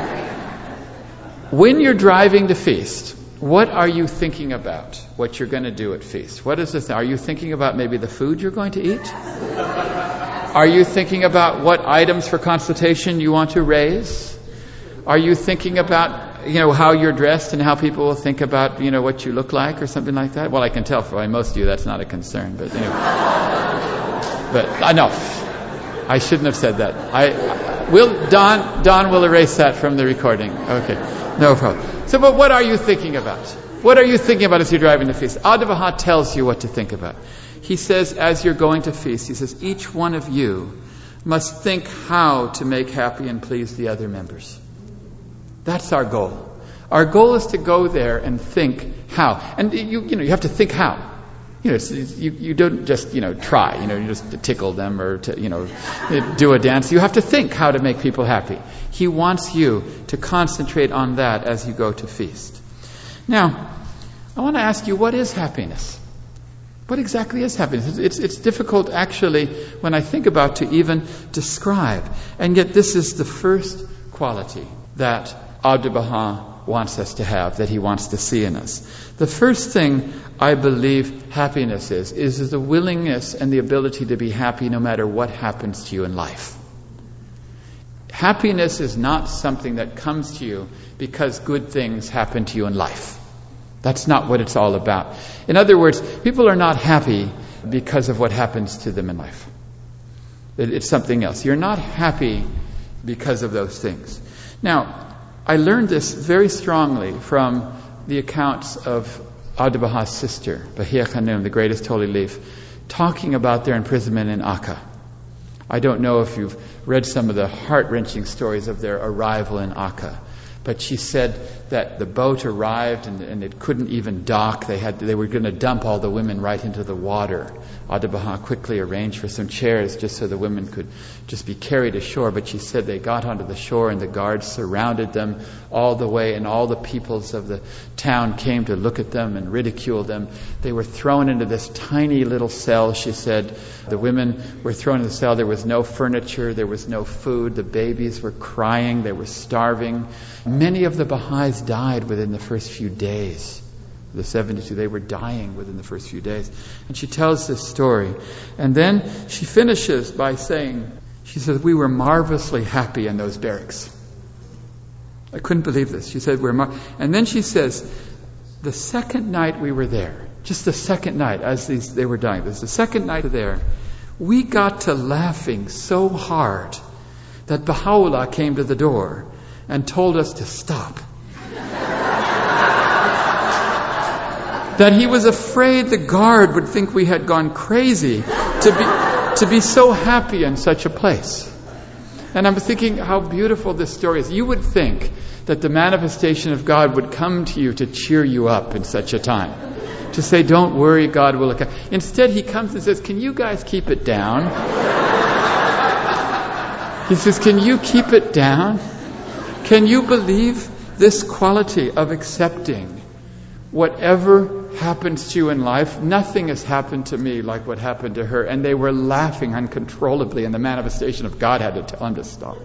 When you're driving to feast, what are you thinking about? What you're going to do at feast? What is this? Are you thinking about maybe the food you're going to eat? Are you thinking about what items for consultation you want to raise? Are you thinking about, how you're dressed and how people will think about, what you look like or something like that? Well, I can tell for most of you that's not a concern, but anyway. But no, I shouldn't have said that. Don will erase that from the recording. Okay, no problem. So, but what are you thinking about? What are you thinking about as you're driving to feast? Abdul Baha tells you what to think about. He says, as you're going to feast, he says, each one of you must think how to make happy and please the other members. That's our goal. Our goal is to go there and think how. And you have to think how. You don't just, try, you just tickle them or do a dance. You have to think how to make people happy. He wants you to concentrate on that as you go to feast. Now, I want to ask you, what is happiness? What exactly is happiness? It's difficult, actually, when I think about to even describe. And yet this is the first quality that Abdu'l-Baha wants us to have, that he wants to see in us. The first thing I believe happiness is the willingness and the ability to be happy no matter what happens to you in life. Happiness is not something that comes to you because good things happen to you in life. That's not what it's all about. In other words, people are not happy because of what happens to them in life. It's something else. You're not happy because of those things. Now, I learned this very strongly from the accounts of Abdu'l-Baha's sister, Bahia Khanum, the greatest holy leaf, talking about their imprisonment in Akka. I don't know if you've read some of the heart-wrenching stories of their arrival in Akka. But she said that the boat arrived and it couldn't even dock. They were going to dump all the women right into the water. Abdu'l-Baha quickly arranged for some chairs just so the women could just be carried ashore. But she said they got onto the shore and the guards surrounded them all the way, and all the peoples of the town came to look at them and ridicule them. They were thrown into this tiny little cell, she said. The women were thrown in the cell. There was no furniture. There was no food. The babies were crying. They were starving. Many of the Baha'is died within the first few days. The 72, they were dying within the first few days. And she tells this story. And then she finishes by saying, she says, we were marvelously happy in those barracks. I couldn't believe this. She said, and then she says, the second night we were there, just the second night as they were dying, this the second night there, we got to laughing so hard that Baha'u'llah came to the door and told us to stop. That he was afraid the guard would think we had gone crazy to be so happy in such a place. And I'm thinking how beautiful this story is. You would think that the manifestation of God would come to you to cheer you up in such a time. To say, don't worry, God will look out. Instead, he comes and says, can you guys keep it down? He says, can you keep it down? Can you believe this quality of accepting whatever happens to you in life? Nothing has happened to me like what happened to her. And they were laughing uncontrollably, and the manifestation of God had to tell them to stop.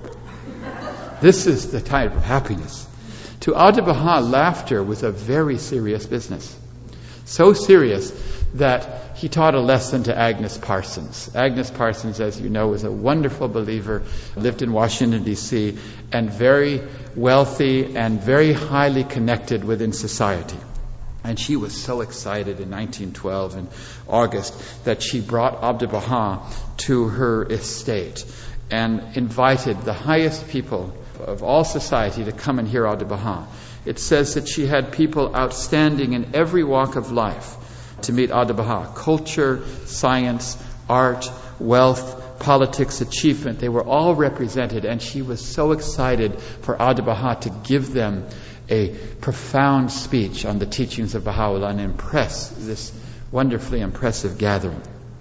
This is the type of happiness. To Abdu'l-Baha, laughter was a very serious business. So serious that he taught a lesson to Agnes Parsons. Agnes Parsons, as you know, was a wonderful believer, lived in Washington, D.C., and very wealthy and very highly connected within society. And she was so excited in 1912, in August, that she brought Abdu'l-Baha to her estate and invited the highest people of all society to come and hear Abdu'l-Baha. It says that she had people outstanding in every walk of life to meet Abdu'l-Baha. Culture, science, art, wealth, politics, achievement, they were all represented, and she was so excited for Abdu'l-Baha to give them a profound speech on the teachings of Baha'u'llah and impress this wonderfully impressive gathering.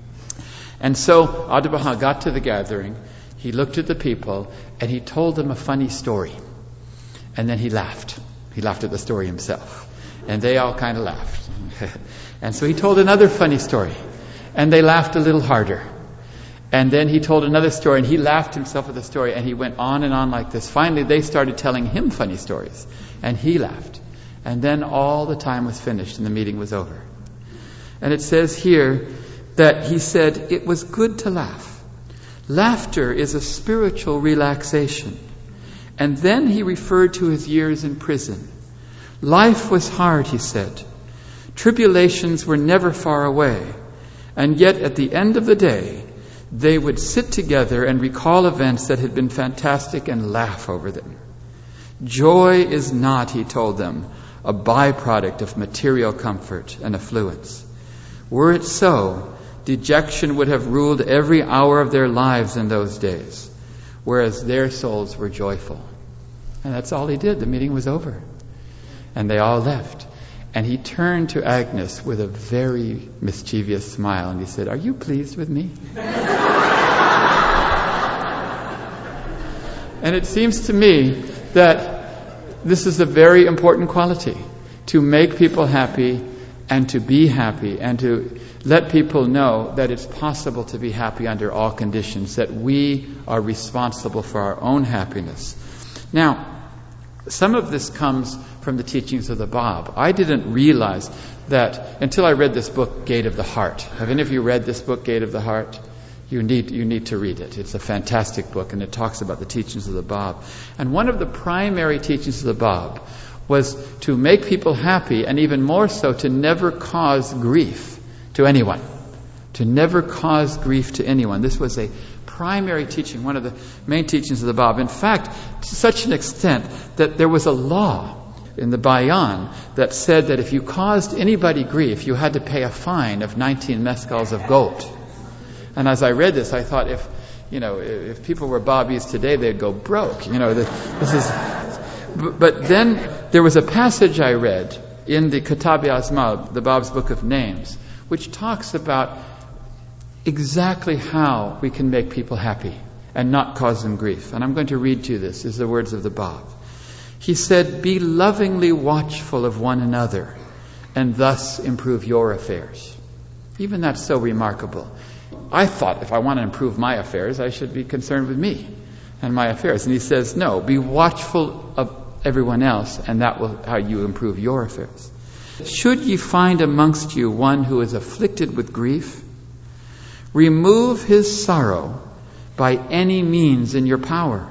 And so Abdu'l-Baha got to the gathering, he looked at the people, and he told them a funny story. And then he laughed. He laughed at the story himself. And they all kind of laughed. And so he told another funny story. And they laughed a little harder. And then he told another story, and he laughed himself at the story, and he went on and on like this. Finally, they started telling him funny stories. And he laughed. And then all the time was finished, and the meeting was over. And it says here that he said, it was good to laugh. Laughter is a spiritual relaxation. And then he referred to his years in prison. Life was hard, he said. Tribulations were never far away. And yet at the end of the day, they would sit together and recall events that had been fantastic and laugh over them. Joy is not, he told them, a byproduct of material comfort and affluence. Were it so, dejection would have ruled every hour of their lives in those days, whereas their souls were joyful. And that's all he did. The meeting was over. And they all left. And he turned to Agnes with a very mischievous smile, and he said, are you pleased with me? And it seems to me that this is a very important quality, to make people happy and to be happy and to let people know that it's possible to be happy under all conditions, that we are responsible for our own happiness. Now, some of this comes from the teachings of the Bab. I didn't realize that until I read this book, Gate of the Heart. Have any of you read this book, Gate of the Heart? You need to read it. It's a fantastic book, and it talks about the teachings of the Bab. And one of the primary teachings of the Bab was to make people happy, and even more so, to never cause grief to anyone. To never cause grief to anyone. This was a primary teaching, one of the main teachings of the Bab. In fact, to such an extent that there was a law in the Bayan that said that if you caused anybody grief, you had to pay a fine of 19 mezcals of gold. And as I read this, I thought, if people were Babis today, they'd go broke. But then there was a passage I read in the Kitab-i-Asma, the Bab's Book of Names, which talks about exactly how we can make people happy and not cause them grief. And I'm going to read to you this. These are the words of the Bab. He said, "Be lovingly watchful of one another and thus improve your affairs." Even that's so remarkable. I thought if I want to improve my affairs, I should be concerned with me and my affairs. And he says, no, be watchful of everyone else, and that will how you improve your affairs. "Should ye find amongst you one who is afflicted with grief, remove his sorrow by any means in your power.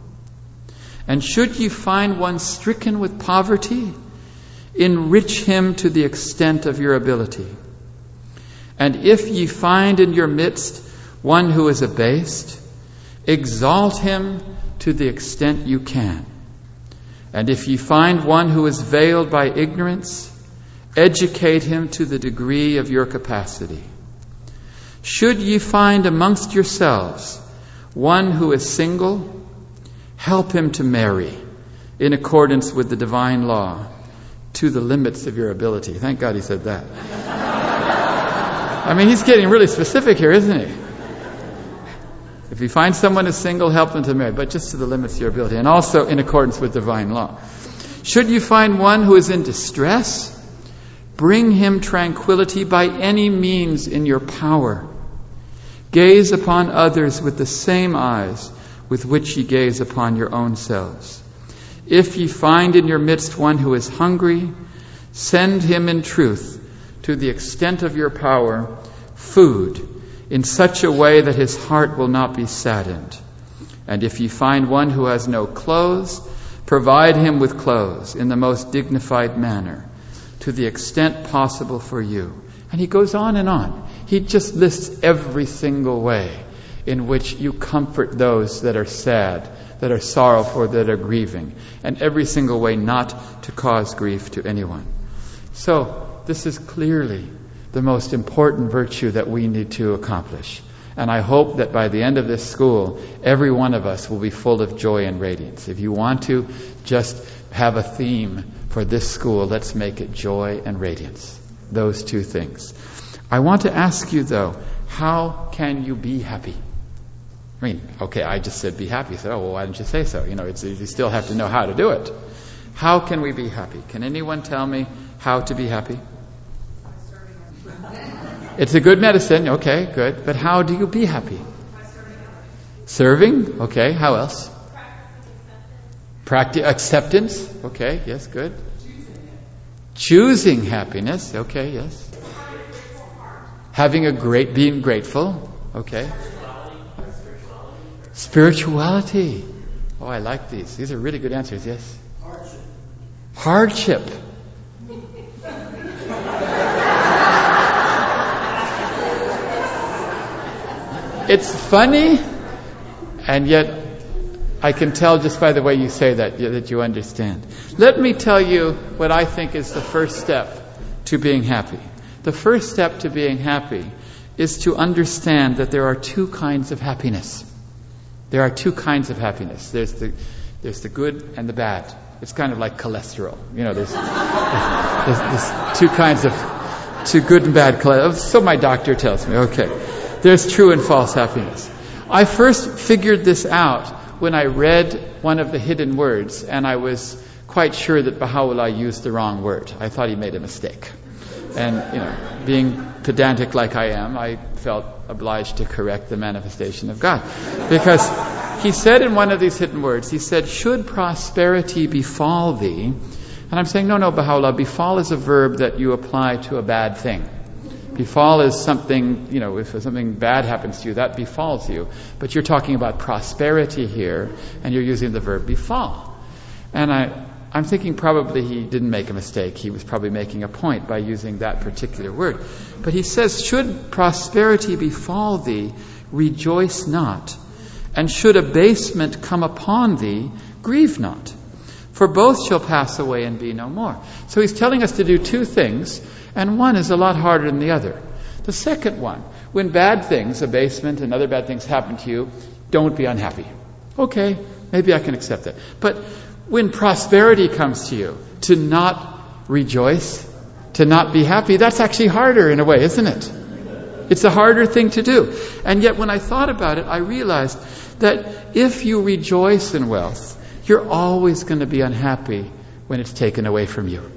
And should ye find one stricken with poverty, enrich him to the extent of your ability. And if ye find in your midst one who is abased, exalt him to the extent you can. And if ye find one who is veiled by ignorance, educate him to the degree of your capacity. Should ye find amongst yourselves one who is single, help him to marry in accordance with the divine law to the limits of your ability. Thank God he said that. I mean, he's getting really specific here, isn't he? If you find someone is single, help them to marry, but just to the limits of your ability, and also in accordance with divine law. Should you find one who is in distress, bring him tranquility by any means in your power. Gaze upon others with the same eyes with which ye gaze upon your own selves. If ye find in your midst one who is hungry, send him in truth, to the extent of your power, food, in such a way that his heart will not be saddened. And if ye find one who has no clothes, provide him with clothes in the most dignified manner, to the extent possible for you. And he goes on and on. He just lists every single way in which you comfort those that are sad, that are sorrowful, that are grieving, and every single way not to cause grief to anyone. So, this is clearly the most important virtue that we need to accomplish. And I hope that by the end of this school, every one of us will be full of joy and radiance. If you want to just have a theme for this school, let's make it joy and radiance. Those two things. I want to ask you, though, how can you be happy? I mean, okay, I just said be happy. You said, oh, well, why didn't you say so? You still have to know how to do it. How can we be happy? Can anyone tell me how to be happy? It's a good medicine. Okay, good. But how do you be happy? Serving? Okay, how else? Acceptance? Okay, yes, good. Choosing happiness? Okay, yes. Being grateful? Okay. Spirituality. Oh, I like these. These are really good answers, yes. Hardship. It's funny, and yet I can tell just by the way you say that you understand. Let me tell you what I think is the first step to being happy. The first step to being happy is to understand that there are two kinds of happiness. There are two kinds of happiness. There's the good and the bad. It's kind of like cholesterol. There's two kinds of two good and bad cholesterol. So my doctor tells me. Okay. There's true and false happiness. I first figured this out when I read one of the hidden words, and I was quite sure that Baha'u'llah used the wrong word. I thought he made a mistake. And, being pedantic like I am, I felt obliged to correct the manifestation of God. Because he said in one of these hidden words, he said, should prosperity befall thee? And I'm saying, no, Baha'u'llah, befall is a verb that you apply to a bad thing. Befall is something, if something bad happens to you, that befalls you. But you're talking about prosperity here, and you're using the verb befall. And I'm thinking probably he didn't make a mistake. He was probably making a point by using that particular word. But he says, should prosperity befall thee, rejoice not. And should abasement come upon thee, grieve not. For both shall pass away and be no more. So he's telling us to do two things, and one is a lot harder than the other. The second one, when bad things, abasement and other bad things happen to you, don't be unhappy. Okay, maybe I can accept that. But when prosperity comes to you, to not rejoice, to not be happy, that's actually harder in a way, isn't it? It's a harder thing to do. And yet when I thought about it, I realized that if you rejoice in wealth, you're always going to be unhappy when it's taken away from you.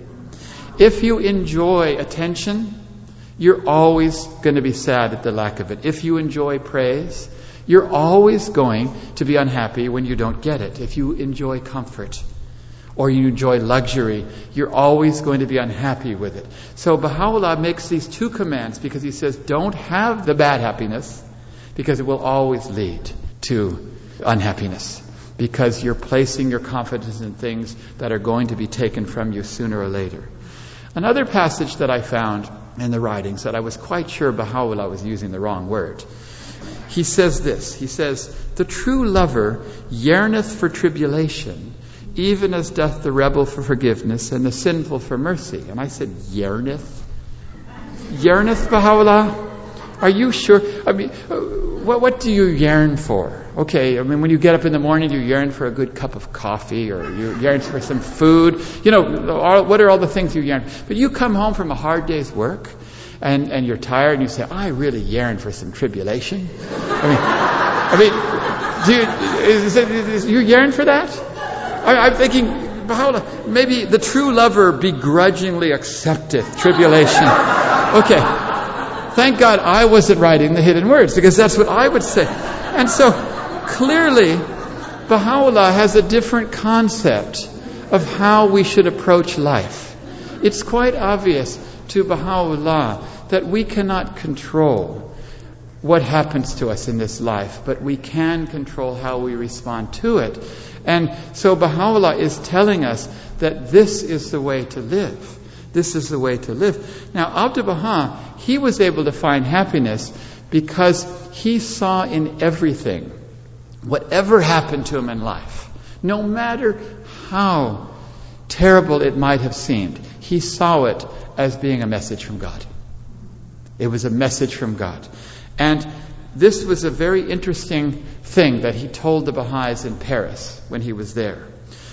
If you enjoy attention, you're always going to be sad at the lack of it. If you enjoy praise, you're always going to be unhappy when you don't get it. If you enjoy comfort or you enjoy luxury, you're always going to be unhappy with it. So Baha'u'llah makes these two commands because he says, don't have the bad happiness, because it will always lead to unhappiness. Because you're placing your confidence in things that are going to be taken from you sooner or later. Another passage that I found in the writings that I was quite sure Baha'u'llah was using the wrong word. He says this. He says, the true lover yearneth for tribulation, even as doth the rebel for forgiveness and the sinful for mercy. And I said, yearneth? Yearneth, Baha'u'llah? Are you sure? I mean, what do you yearn for? Okay, when you get up in the morning, you yearn for a good cup of coffee, or you yearn for some food. What are all the things you yearn? But you come home from a hard day's work, and you're tired, and you say, I really yearn for some tribulation. Do you yearn for that? I'm thinking, Baha'u'llah, maybe the true lover begrudgingly accepteth tribulation. Okay. Thank God I wasn't writing the hidden words, because that's what I would say. And so, clearly, Baha'u'llah has a different concept of how we should approach life. It's quite obvious to Baha'u'llah that we cannot control what happens to us in this life, but we can control how we respond to it. And so Baha'u'llah is telling us that this is the way to live. This is the way to live. Now, Abdu'l-Baha, he was able to find happiness because he saw in everything, whatever happened to him in life, no matter how terrible it might have seemed, he saw it as being a message from God. It was a message from God. And this was a very interesting thing that he told the Baha'is in Paris when he was there.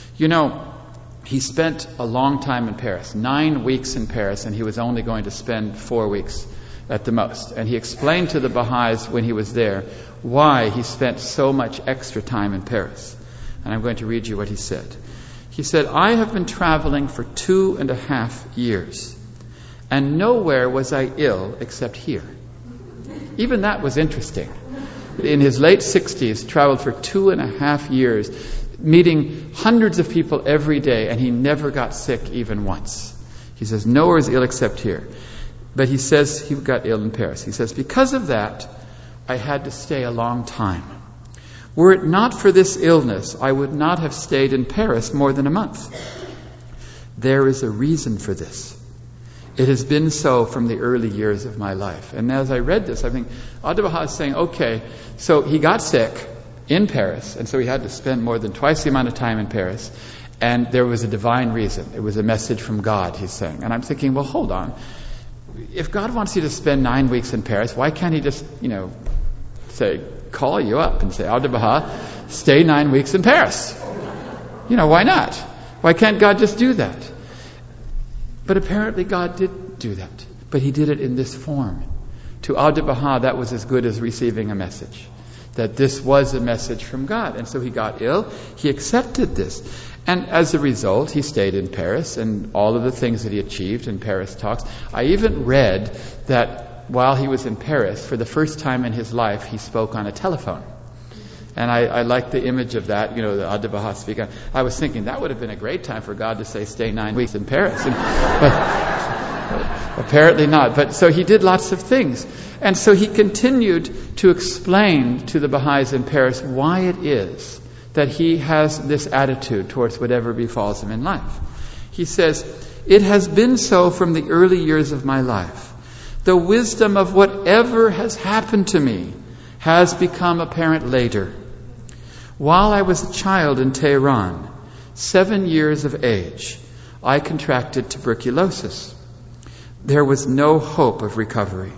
He spent a long time in Paris, 9 weeks in Paris, and he was only going to spend 4 weeks at the most. And he explained to the Baha'is when he was there why he spent so much extra time in Paris. And I'm going to read you what he said. He said, I have been traveling for 2.5 years, and nowhere was I ill except here. Even that was interesting. In his late 60s, traveled for 2.5 years, meeting hundreds of people every day, and he never got sick even once. He says, nowhere is ill except here. But he says he got ill in Paris. He says, because of that, I had to stay a long time. Were it not for this illness, I would not have stayed in Paris more than a month. There is a reason for this. It has been so from the early years of my life. And as I read this, I think Abdu'l-Baha is saying, okay, so he got sick in Paris, and so he had to spend more than twice the amount of time in Paris, and there was a divine reason. It was a message from God, he's saying. And I'm thinking, well, hold on. If God wants you to spend 9 weeks in Paris, why can't he just, call you up and say, Abdu'l-Baha, stay 9 weeks in Paris? Why not? Why can't God just do that? But apparently God did do that. But he did it in this form. To Abdu'l-Baha, that was as good as receiving a message. that this was a message from God. And so he got ill. He accepted this. And as a result, he stayed in Paris, and all of the things that he achieved in Paris talks. I even read that while he was in Paris, for the first time in his life, he spoke on a telephone. And I like the image of that, the Abdu'l-Baha speaking. I was thinking that would have been a great time for God to say, stay 9 weeks in Paris. But apparently not. But so he did lots of things. And so he continued to explain to the Baha'is in Paris why it is that he has this attitude towards whatever befalls him in life. He says, it has been so from the early years of my life. The wisdom of whatever has happened to me has become apparent later. While I was a child in Tehran, 7 years of age, I contracted tuberculosis. There was no hope of recovery.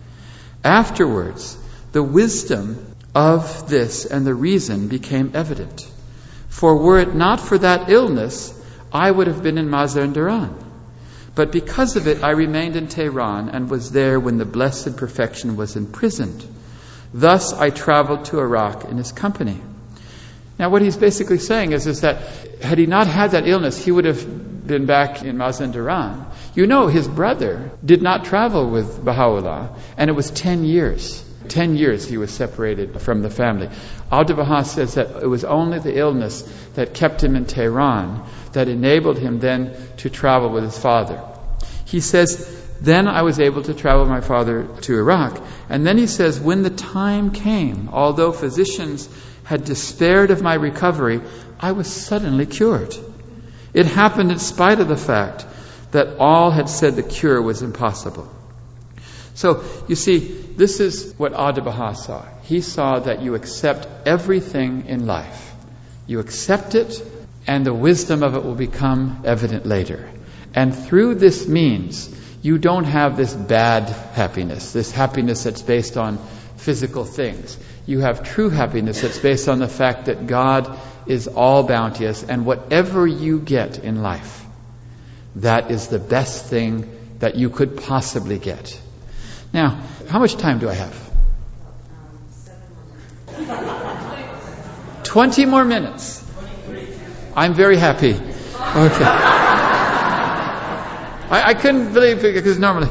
Afterwards, the wisdom of this and the reason became evident. For were it not for that illness, I would have been in Mazandaran. But because of it, I remained in Tehran and was there when the Blessed Perfection was imprisoned. Thus, I traveled to Iraq in his company. Now, what he's basically saying is that had he not had that illness, he would have been back in Mazandaran. His brother did not travel with Baha'u'llah, and it was 10 years. 10 years he was separated from the family. Abdu'l-Baha says that it was only the illness that kept him in Tehran that enabled him then to travel with his father. He says, then I was able to travel with my father to Iraq. And then he says, when the time came, although physicians had despaired of my recovery, I was suddenly cured. It happened in spite of the fact that all had said the cure was impossible. So, you see, this is what Abdu'l-Baha saw. He saw that you accept everything in life. You accept it, and the wisdom of it will become evident later. And through this means, you don't have this bad happiness, this happiness that's based on physical things. You have true happiness that's based on the fact that God is all bounteous, and whatever you get in life, that is the best thing that you could possibly get. Now, how much time do I have? 20 more minutes. I'm very happy. Okay. I couldn't believe it because normally,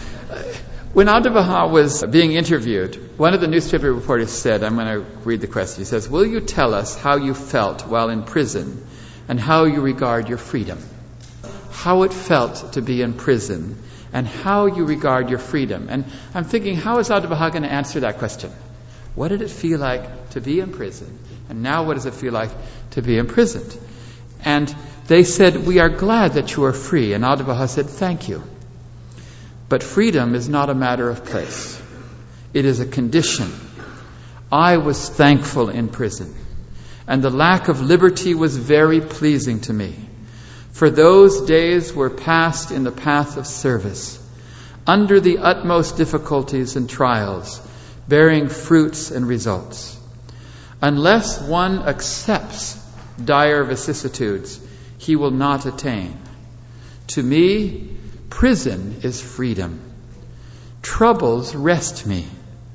when Abdu'l-Baha was being interviewed, one of the newspaper reporters said, I'm going to read the question. He says, will you tell us how you felt while in prison and how you regard your freedom? How it felt to be in prison and how you regard your freedom. And I'm thinking, how is Abdu'l-Baha going to answer that question? What did it feel like to be in prison? And now what does it feel like to be imprisoned? And they said, we are glad that you are free. And Abdu'l-Baha said, thank you. But freedom is not a matter of place. It is a condition. I was thankful in prison, and the lack of liberty was very pleasing to me. For those days were passed in the path of service, under the utmost difficulties and trials, bearing fruits and results. Unless one accepts dire vicissitudes, he will not attain. To me, prison is freedom. Troubles rest me.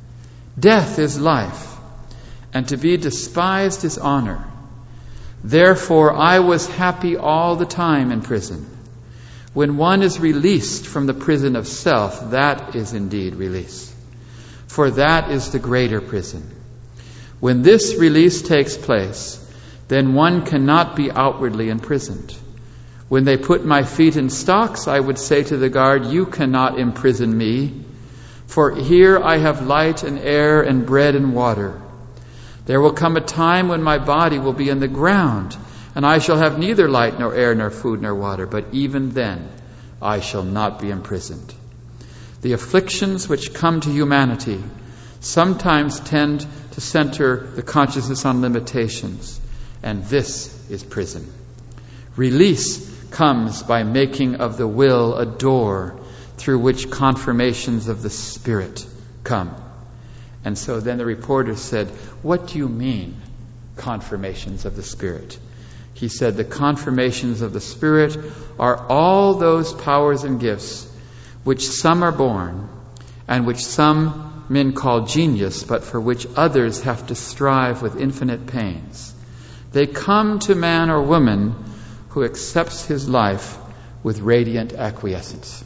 Death is life, and to be despised is honor. Therefore, I was happy all the time in prison. When one is released from the prison of self, that is indeed release. For that is the greater prison. When this release takes place, then one cannot be outwardly imprisoned. When they put my feet in stocks, I would say to the guard, you cannot imprison me, for here I have light and air and bread and water. There will come a time when my body will be in the ground, and I shall have neither light nor air nor food nor water, but even then I shall not be imprisoned. The afflictions which come to humanity sometimes tend to center the consciousness on limitations, and this is prison. Release comes by making of the will a door through which confirmations of the Spirit come. And so then the reporter said, what do you mean, confirmations of the Spirit? He said, the confirmations of the Spirit are all those powers and gifts which some are born and which some men call genius, but for which others have to strive with infinite pains. They come to man or woman who accepts his life with radiant acquiescence.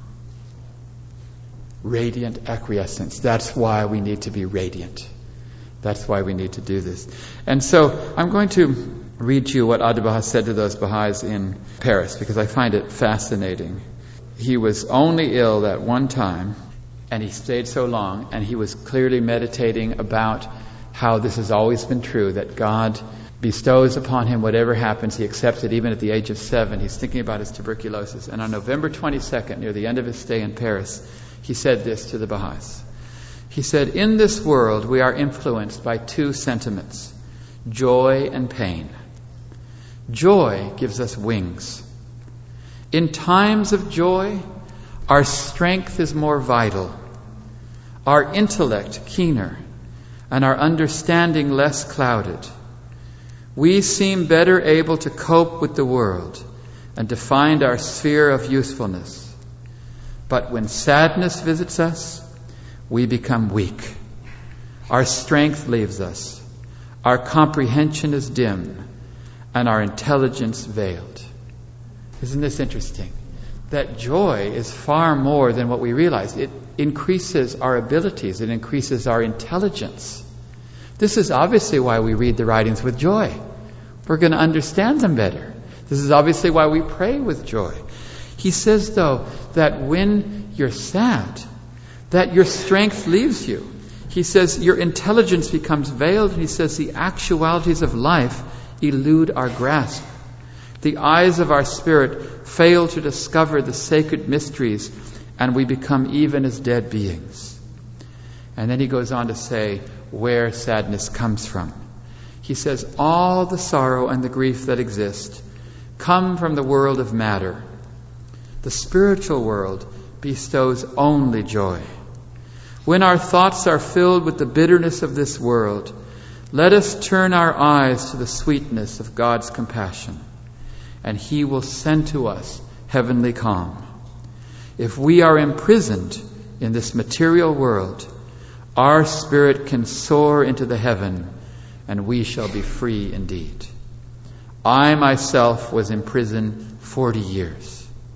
Radiant acquiescence. That's why we need to be radiant. That's why we need to do this. And so I'm going to read you what Abdu'l-Baha said to those Baha'is in Paris, because I find it fascinating. He was only ill that one time, and he stayed so long, and he was clearly meditating about how this has always been true, that God bestows upon him whatever happens. He accepts it even at the age of 7. He's thinking about his tuberculosis. And on November 22nd, near the end of his stay in Paris, he said this to the Baha'is. He said, "In this world we are influenced by two sentiments, joy and pain. Joy gives us wings. In times of joy, our strength is more vital, our intellect keener, and our understanding less clouded. We seem better able to cope with the world and to find our sphere of usefulness. But when sadness visits us, we become weak. Our strength leaves us. Our comprehension is dim, and our intelligence veiled." Isn't this interesting? That joy is far more than what we realize. It increases our abilities. It increases our intelligence. This is obviously why we read the writings with joy. We're going to understand them better. This is obviously why we pray with joy. He says, though, that when you're sad, that your strength leaves you. He says your intelligence becomes veiled, and he says the actualities of life elude our grasp. The eyes of our spirit fail to discover the sacred mysteries, and we become even as dead beings. And then he goes on to say where sadness comes from. He says all the sorrow and the grief that exist come from the world of matter. The spiritual world bestows only joy. When our thoughts are filled with the bitterness of this world, let us turn our eyes to the sweetness of God's compassion, and He will send to us heavenly calm. If we are imprisoned in this material world, our spirit can soar into the heaven, and we shall be free indeed. I myself was in prison 40 years.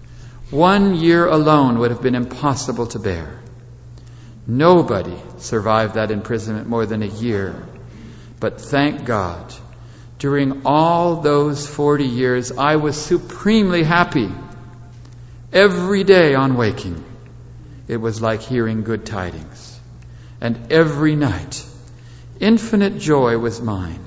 1 year alone would have been impossible to bear. Nobody survived that imprisonment more than a year. But thank God, during all those 40 years, I was supremely happy. Every day on waking, it was like hearing good tidings. And every night, infinite joy was mine.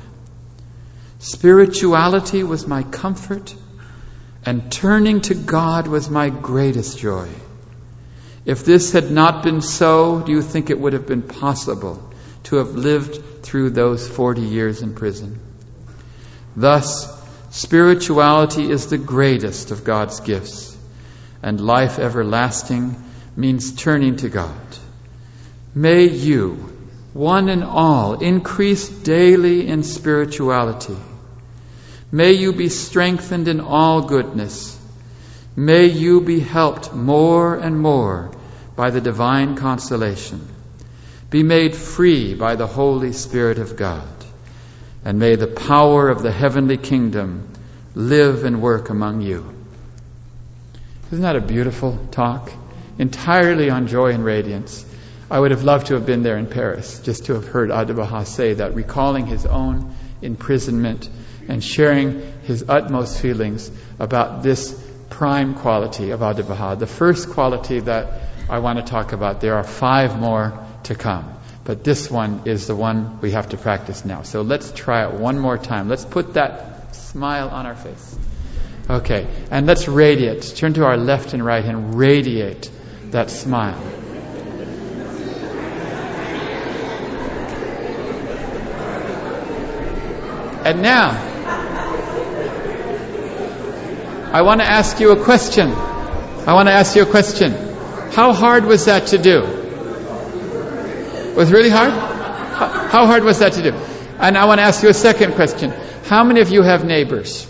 Spirituality was my comfort, and turning to God was my greatest joy. If this had not been so, do you think it would have been possible to have lived through those 40 years in prison? Thus, spirituality is the greatest of God's gifts, and life everlasting means turning to God. May you, one and all, increase daily in spirituality. May you be strengthened in all goodness. May you be helped more and more by the divine consolation. Be made free by the Holy Spirit of God. And may the power of the heavenly kingdom live and work among you. Isn't that a beautiful talk? Entirely on joy and radiance. I would have loved to have been there in Paris, just to have heard Abdu'l-Baha say that, recalling his own imprisonment and sharing his utmost feelings about this prime quality of Abdu'l-Baha. The first quality that I want to talk about, there are 5 more to come. But this one is the one we have to practice now. So let's try it one more time. Let's put that smile on our face. Okay, and let's radiate. Turn to our left and right and radiate that smile. And now, I want to ask you a question. How hard was that to do? Was it really hard? How hard was that to do? And I want to ask you a second question. How many of you have neighbors?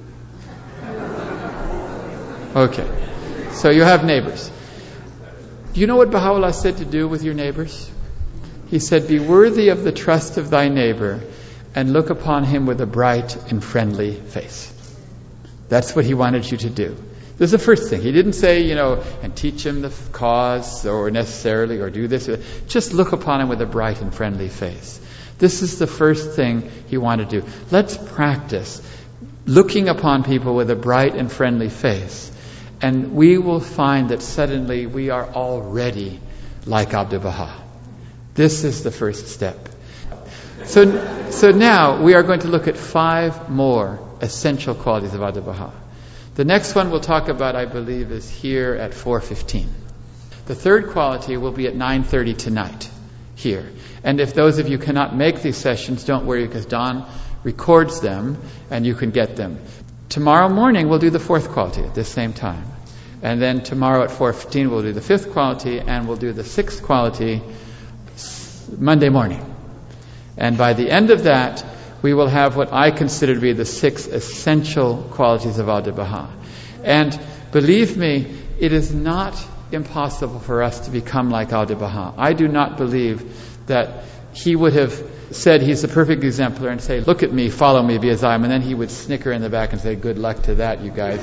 Okay. So you have neighbors. Do you know what Baha'u'llah said to do with your neighbors? He said, be worthy of the trust of thy neighbor and look upon him with a bright and friendly face. That's what he wanted you to do. This is the first thing. He didn't say, and teach him the cause or necessarily or do this. Just look upon him with a bright and friendly face. This is the first thing he wanted to do. Let's practice looking upon people with a bright and friendly face. And we will find that suddenly we are already like Abdu'l-Baha. This is the first step. So now we are going to look at 5 more essential qualities of Abdu'l-Baha. The next one we'll talk about, I believe, is here at 4:15. The third quality will be at 9:30 tonight, here. And if those of you cannot make these sessions, don't worry, because Don records them and you can get them. Tomorrow morning we'll do the 4th quality at the same time. And then tomorrow at 4:15 we'll do the 5th quality, and we'll do the 6th quality Monday morning. And by the end of that, we will have what I consider to be the 6 essential qualities of Abdu'l-Baha. And believe me, it is not impossible for us to become like Abdu'l-Baha. I do not believe that he would have said he's the perfect exemplar and say, look at me, follow me, be as I am, and then he would snicker in the back and say, good luck to that, you guys.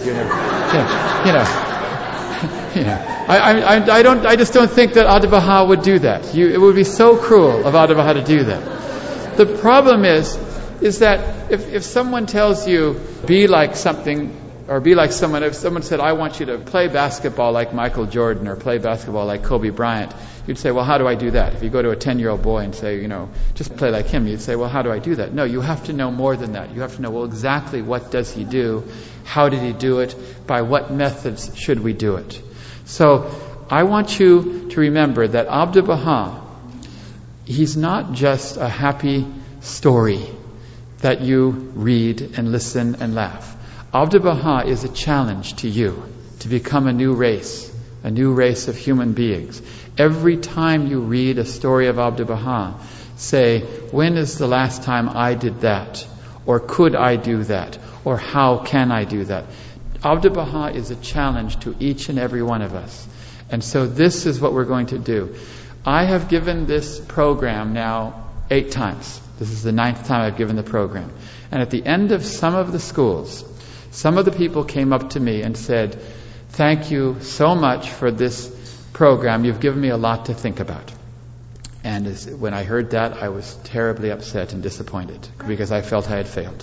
I just don't think that Abdu'l-Baha would do that. It would be so cruel of Abdu'l-Baha to do that. The problem is that if someone tells you, be like something, or be like someone, if someone said, I want you to play basketball like Michael Jordan or play basketball like Kobe Bryant, you'd say, well, how do I do that? If you go to a 10-year-old boy and say, just play like him, you'd say, well, how do I do that? No, you have to know more than that. You have to know, well, exactly what does he do? How did he do it? By what methods should we do it? So I want you to remember that Abdu'l-Baha, he's not just a happy story that you read and listen and laugh. Abdu'l-Baha is a challenge to you to become a new race of human beings. Every time you read a story of Abdu'l-Baha, say, when is the last time I did that? Or could I do that? Or how can I do that? Abdu'l-Baha is a challenge to each and every one of us. And so this is what we're going to do. I have given this program now 8 times. This is the 9th time I've given the program. And at the end of some of the schools, some of the people came up to me and said, thank you so much for this program. You've given me a lot to think about. And when I heard that, I was terribly upset and disappointed because I felt I had failed.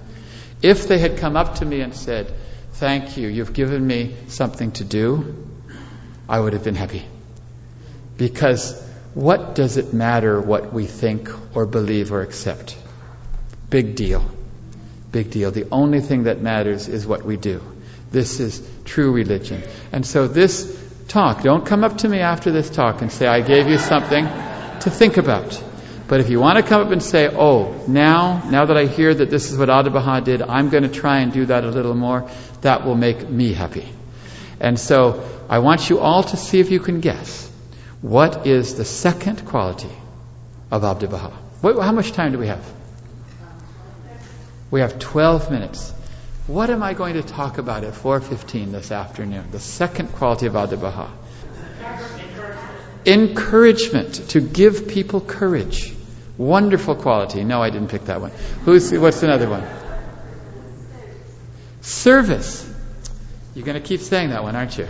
If they had come up to me and said, thank you, you've given me something to do, I would have been happy. Because what does it matter what we think or believe or accept? Big deal. Big deal. The only thing that matters is what we do. This is true religion. And so this talk, don't come up to me after this talk and say, I gave you something to think about. But if you want to come up and say, oh, now that I hear that this is what Abdu'l-Baha did, I'm going to try and do that a little more, that will make me happy. And so I want you all to see if you can guess. What is the 2nd quality of Abdu'l-Baha? How much time do we have? We have 12 minutes. What am I going to talk about at 4:15 this afternoon? The 2nd quality of Abdu'l-Baha. Encouragement. To give people courage. Wonderful quality. No, I didn't pick that one. What's another one? Service. You're going to keep saying that one, aren't you?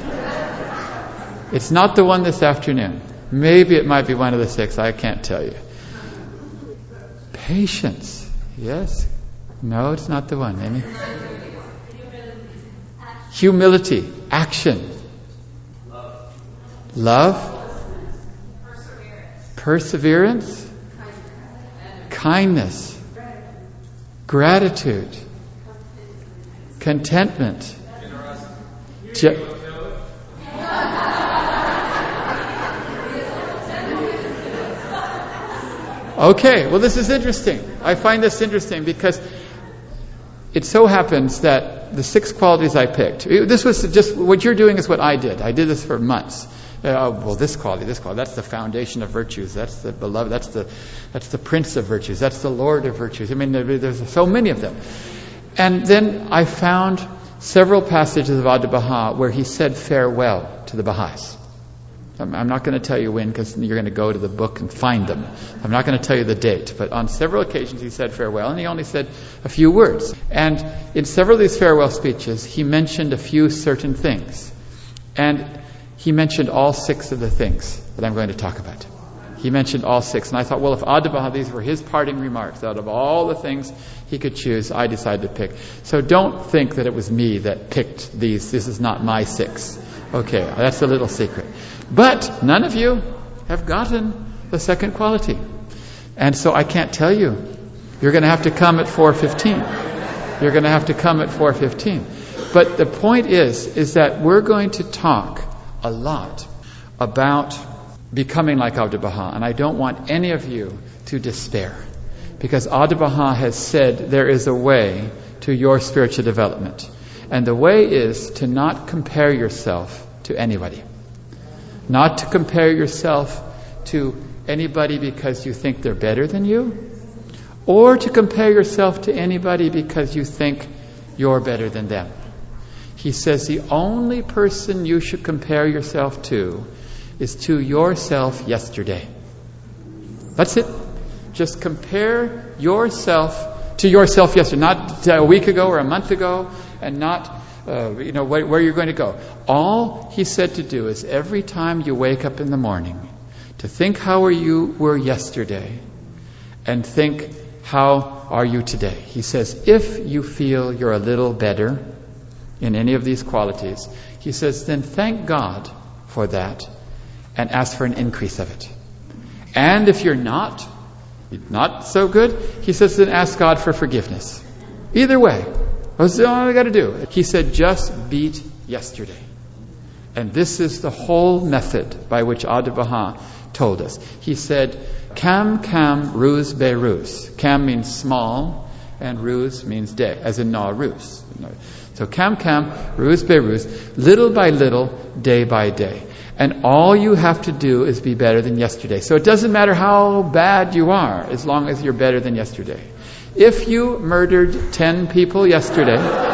It's not the one this afternoon. Maybe it might be one of the 6. I can't tell you. Patience. Yes. No, it's not the one. Amy? Humility. Action. Love. Perseverance. Kindness. Gratitude. Contentment. Okay, well this is interesting. I find this interesting because it so happens that the 6 qualities I picked, this was just, what you're doing is what I did. I did this for months. This quality, that's the foundation of virtues. That's the beloved, that's the prince of virtues. That's the lord of virtues. I mean, there's so many of them. And then I found several passages of Abdu'l-Baha where he said farewell to the Baha'is. I'm not going to tell you when, because you're going to go to the book and find them. I'm not going to tell you the date. But on several occasions he said farewell, and he only said a few words. And in several of these farewell speeches, he mentioned a few certain things. And he mentioned all 6 of the things that I'm going to talk about. He mentioned all 6. And I thought, well, if Adi-Baha, these were his parting remarks, out of all the things he could choose, I decided to pick. So don't think that it was me that picked these. This is not my 6. Okay, that's a little secret. But none of you have gotten the second quality. And so I can't tell you. You're going to have to come at 4:15. You're going to have to come at 4:15. But the point is that we're going to talk a lot about becoming like Adi-Baha. And I don't want any of you to despair. Because Adi-Baha has said there is a way to your spiritual development. And the way is to not compare yourself to anybody. Not to compare yourself to anybody because you think they're better than you, or to compare yourself to anybody because you think you're better than them. He says the only person you should compare yourself to is to yourself yesterday. That's it. Just compare yourself to yourself yesterday, not a week ago or a month ago, and not where you're going to go. All he said to do is every time you wake up in the morning, to think how you were yesterday, and think how are you today. He says if you feel you're a little better in any of these qualities, he says then thank God for that and ask for an increase of it. And if you're not so good, he says then ask God for forgiveness. Either way, that's all I got to do. He said just beat yesterday. And this is the whole method by which Adi-Baha told us. He said, Kam ruz be ruz. Kam means small, and ruz means day, as in na ruz. So kam ruz be ruz, little by little, day by day. And all you have to do is be better than yesterday. So it doesn't matter how bad you are, as long as you're better than yesterday. If you murdered 10 people yesterday,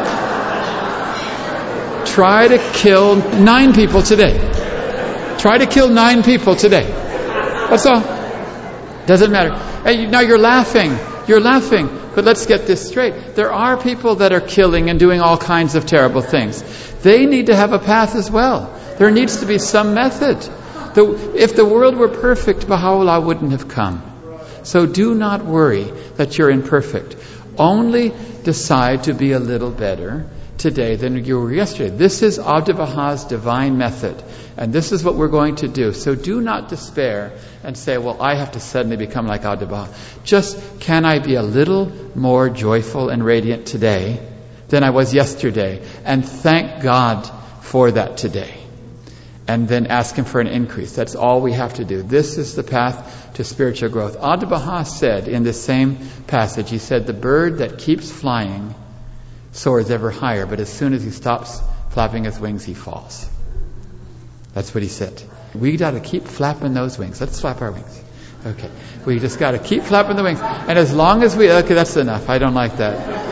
try to kill 9 people today. Try to kill 9 people today. That's all. Doesn't matter. Hey, now you're laughing. You're laughing. But let's get this straight. There are people that are killing and doing all kinds of terrible things. They need to have a path as well. There needs to be some method. If the world were perfect, Baha'u'llah wouldn't have come. So do not worry that you're imperfect. Only decide to be a little better today than you were yesterday. This is Adi-Baha's divine method. And this is what we're going to do. So do not despair and say, well, I have to suddenly become like Adi-Baha. Just, can I be a little more joyful and radiant today than I was yesterday? And thank God for that today. And then ask Him for an increase. That's all we have to do. This is the path to spiritual growth. Adi-Baha said in this same passage, he said, the bird that keeps flying soars ever higher, but as soon as he stops flapping his wings, he falls. That's what he said. We got to keep flapping those wings. Let's flap our wings. Okay. We just got to keep flapping the wings. And as long as okay, that's enough. I don't like that.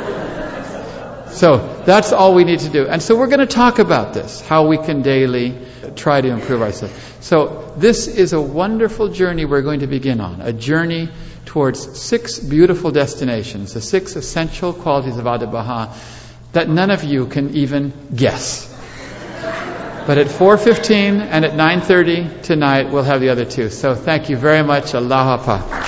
So that's all we need to do. And so we're going to talk about this, how we can daily try to improve ourselves. So this is a wonderful journey we're going to begin on. A journey towards 6 beautiful destinations, the 6 essential qualities of Adi-Baha that none of you can even guess. But at 4:15 and at 9:30 tonight, we'll have the other 2. So thank you very much. Allah Hapa.